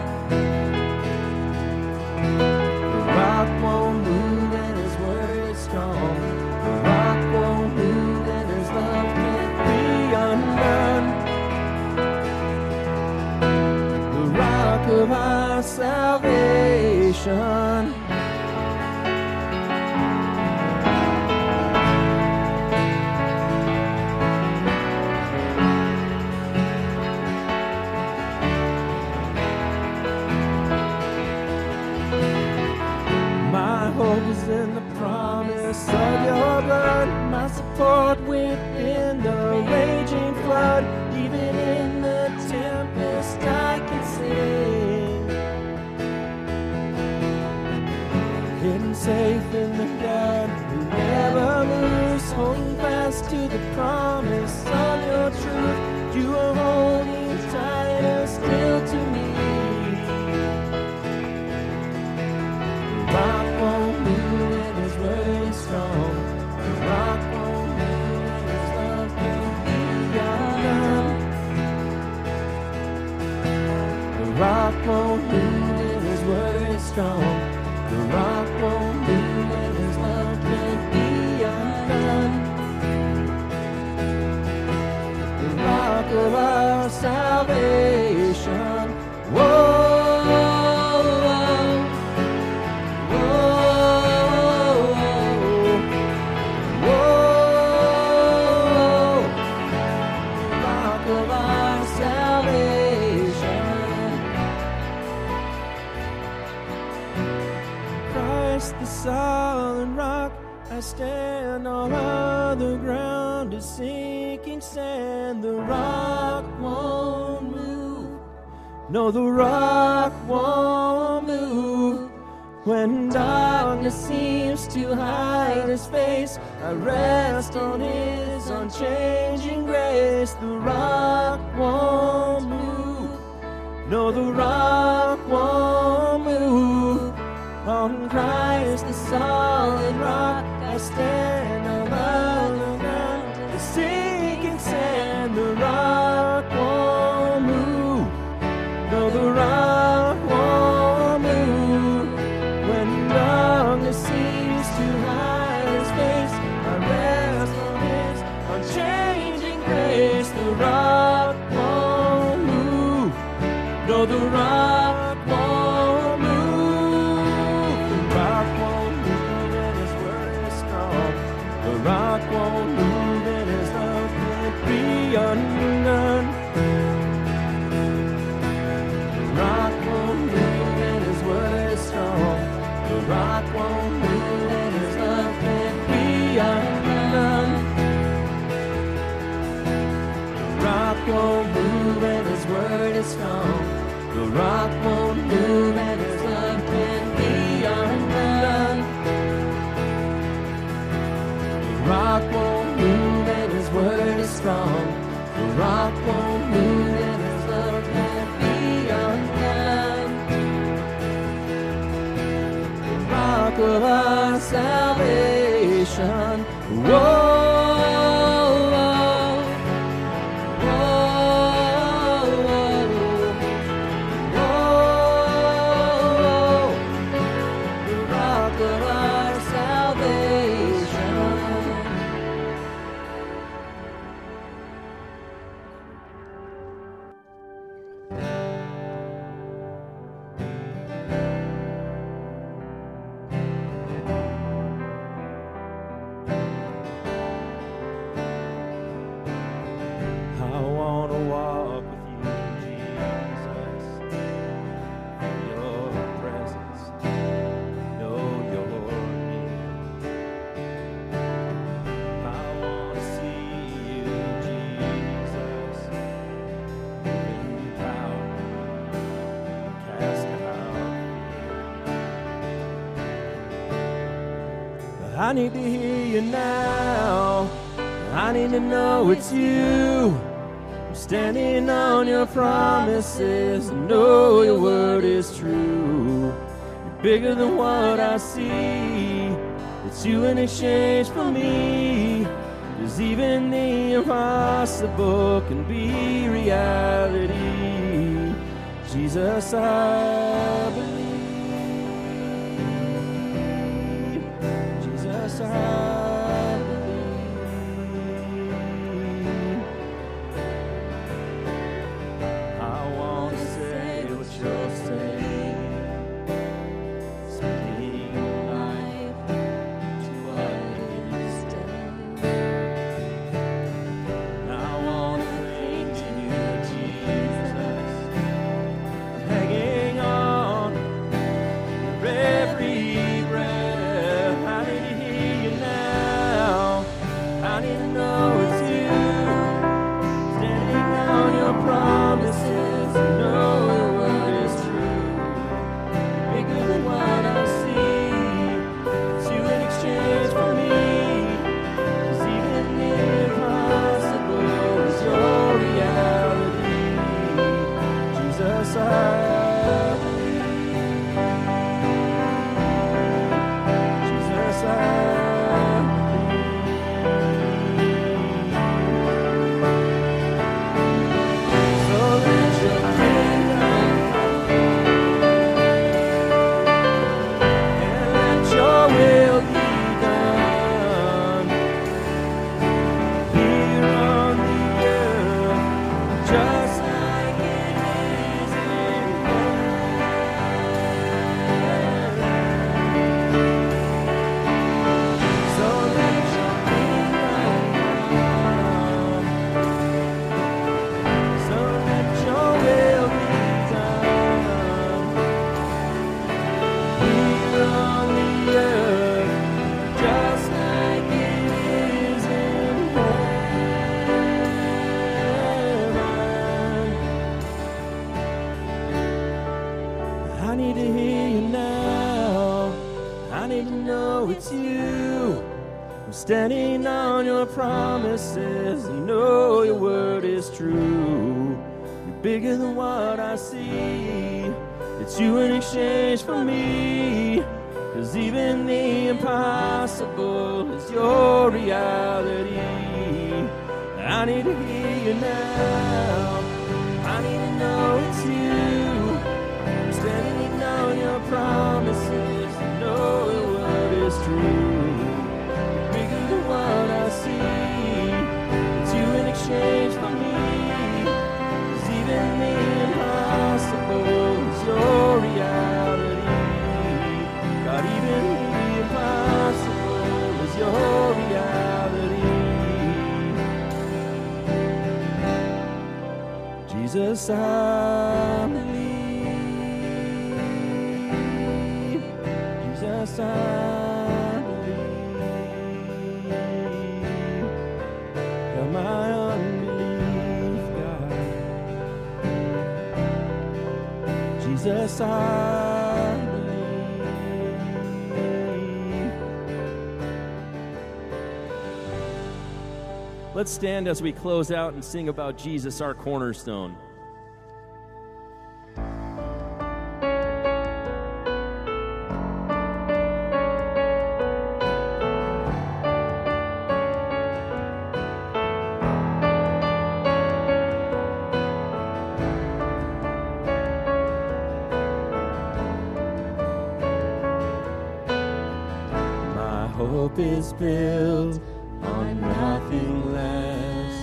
The rock won't move and his word is strong. The rock won't move and his love can't be undone. The rock of our salvation. In the promise of your blood, my support within the raging flood, even in the tempest I can sing. Hidden safe in the God who never moves, holding fast to the promise of your truth. strong. The rock won't move and his love can't be undone. The rock of our salvation. Whoa. Solid rock, I stand on other ground is sinking sand. The rock won't move. No, the rock won't move. When darkness seems to hide his face, I rest on his unchanging grace. The rock won't move. No, the rock won't move. On Christ, the solid rock, I stand on other ground. The sinking sand, the rock won't move. No, the rock won't move. When darkness seems to hide his face, I rest on his unchanging grace. The rock won't move. No, the rock won't move. The rock won't move and his love can't be undone. The rock won't move and his word is strong. The rock won't move and his love can't be undone. The rock won't move and his word is strong. The rock won't move and his love can't be undone. The rock won't move and his word is strong. The rock won't move and his love can't be undone. The rock of our salvation. Whoa. I need to hear you now. I need to know it's you. I'm standing on your promises. I know your word is true. You're bigger than what I see. It's you in exchange for me. Because even the impossible can be reality. Jesus, I believe. I believe. I want to say what you're saying, speaking life to what is dead. I want to cling to you, Jesus. I'm hanging on. need to know it's you. I'm standing on your promises. I know your word is true. You're bigger than what I see. It's you in exchange for me. 'Cause even the impossible is your reality. I need to hear you now. I need to know it's you. I'm standing on your promises. I know your word is true. You're bigger than what I see. It's you in exchange for me. 'Cause even the impossible is your reality. God, even the impossible is your reality. Jesus, I believe. Jesus, I believe. Help my unbelief, God. Jesus, I believe. Let's stand as we close out and sing about Jesus, our cornerstone. Hope is built on nothing less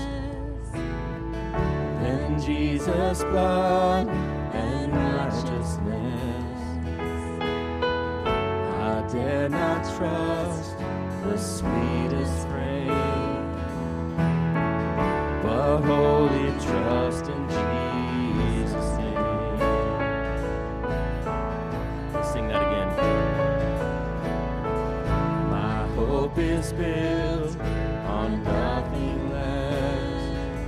than Jesus' blood and righteousness. I dare not trust the sweetest frame, but wholly trust in Jesus' name. Let's sing that again. Hope is built on nothing less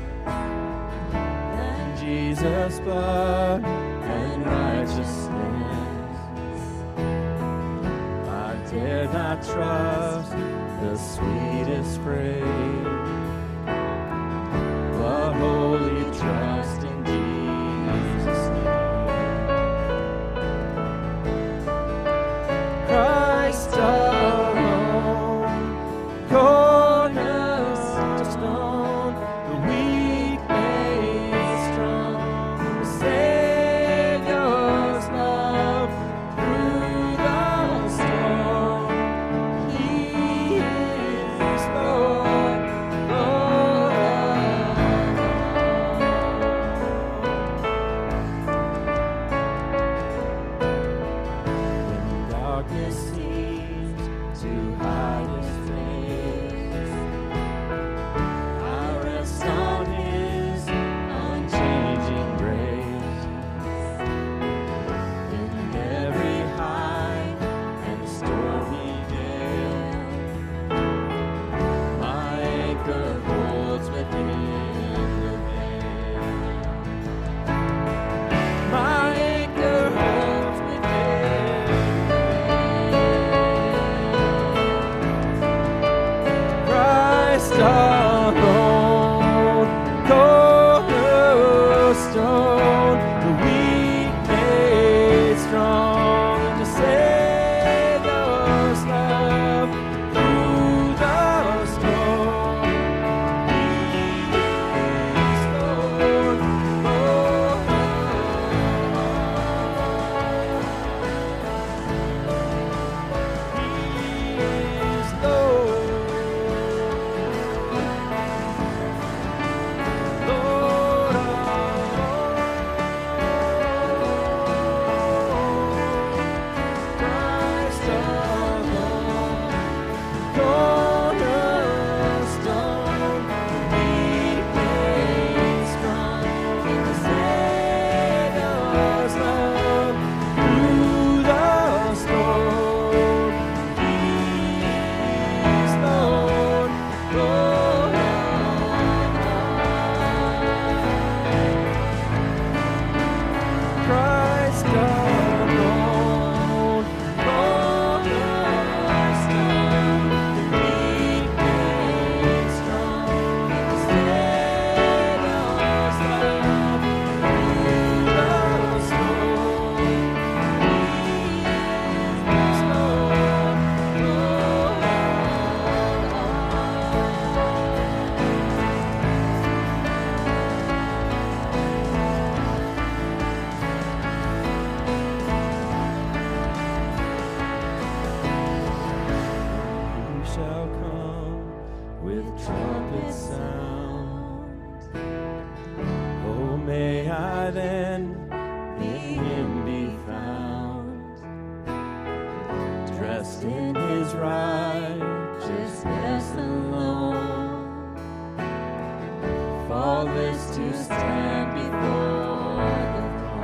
than Jesus' blood and righteousness. I dare not trust the sweetest frame, but wholly trust in Jesus' name. Christ alone, cornerstone, the weak made strong, the Savior's love through the storm. He is Lord, Lord of all. When darkness seems to hide His face, I rest on His unchanging grace. In every high and stormy gale, my anchor holds within the veil. My anchor holds within the veil. with trumpet sound. Oh, may I then in him be found, dressed in his righteousness alone, faultless to stand before the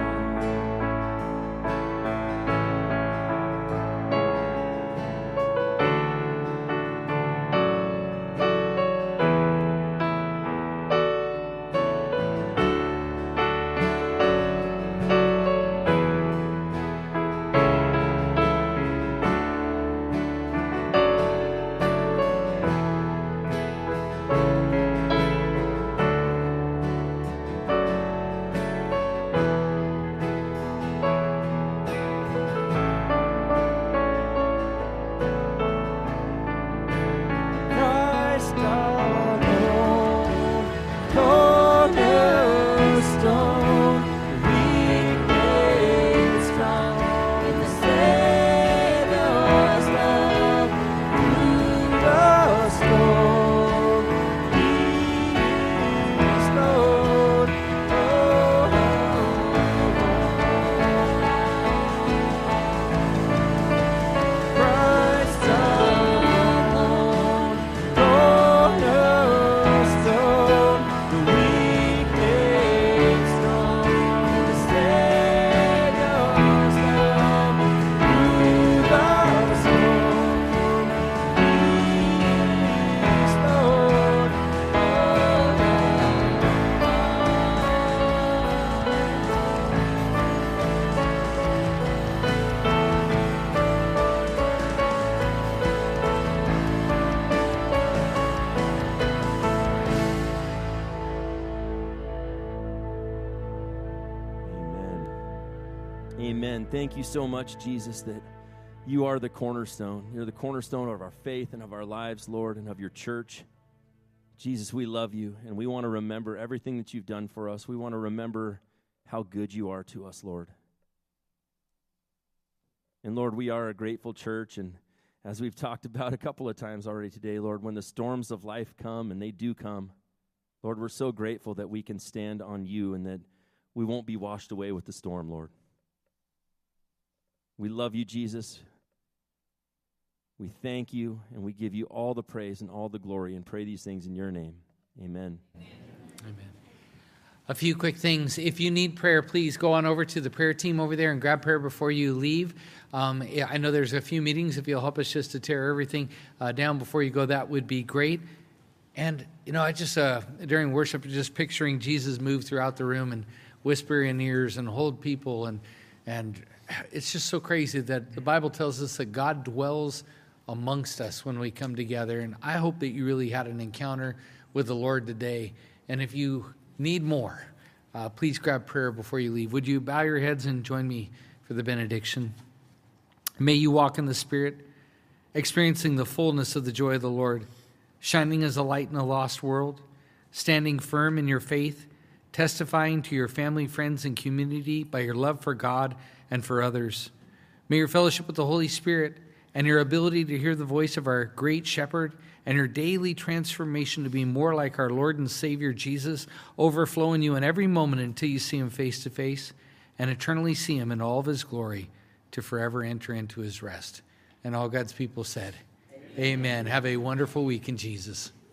Amen. Thank you so much, Jesus, that you are the cornerstone. You're the cornerstone of our faith and of our lives, Lord, and of your church. Jesus, we love you, and we want to remember everything that you've done for us. We want to remember how good you are to us, Lord. And, Lord, we are a grateful church, and as we've talked about a couple of times already today, Lord, when the storms of life come, and they do come, Lord, we're so grateful that we can stand on you and that we won't be washed away with the storm, Lord. We love you, Jesus. We thank you, and we give you all the praise and all the glory, and pray these things in your name. Amen. Amen. A few quick things. If you need prayer, please go on over to the prayer team over there and grab prayer before you leave. Um, I know there's a few meetings. If you'll help us just to tear everything uh, down before you go, that would be great. And, you know, I just, uh, during worship, just picturing Jesus move throughout the room and whisper in ears and hold people. And, and it's just so crazy that the Bible tells us that God dwells amongst us when we come together. And I hope that you really had an encounter with the Lord today. And if you need more, uh, please grab prayer before you leave. Would you bow your heads and join me for the benediction? May you walk in the Spirit, experiencing the fullness of the joy of the Lord, shining as a light in a lost world, standing firm in your faith, testifying to your family, friends, and community by your love for God and for others. May your fellowship with the Holy Spirit and your ability to hear the voice of our great shepherd and your daily transformation to be more like our Lord and Savior Jesus overflow in you in every moment until you see him face to face and eternally see him in all of his glory to forever enter into his rest. And all God's people said, Amen. Amen. Have a wonderful week in Jesus.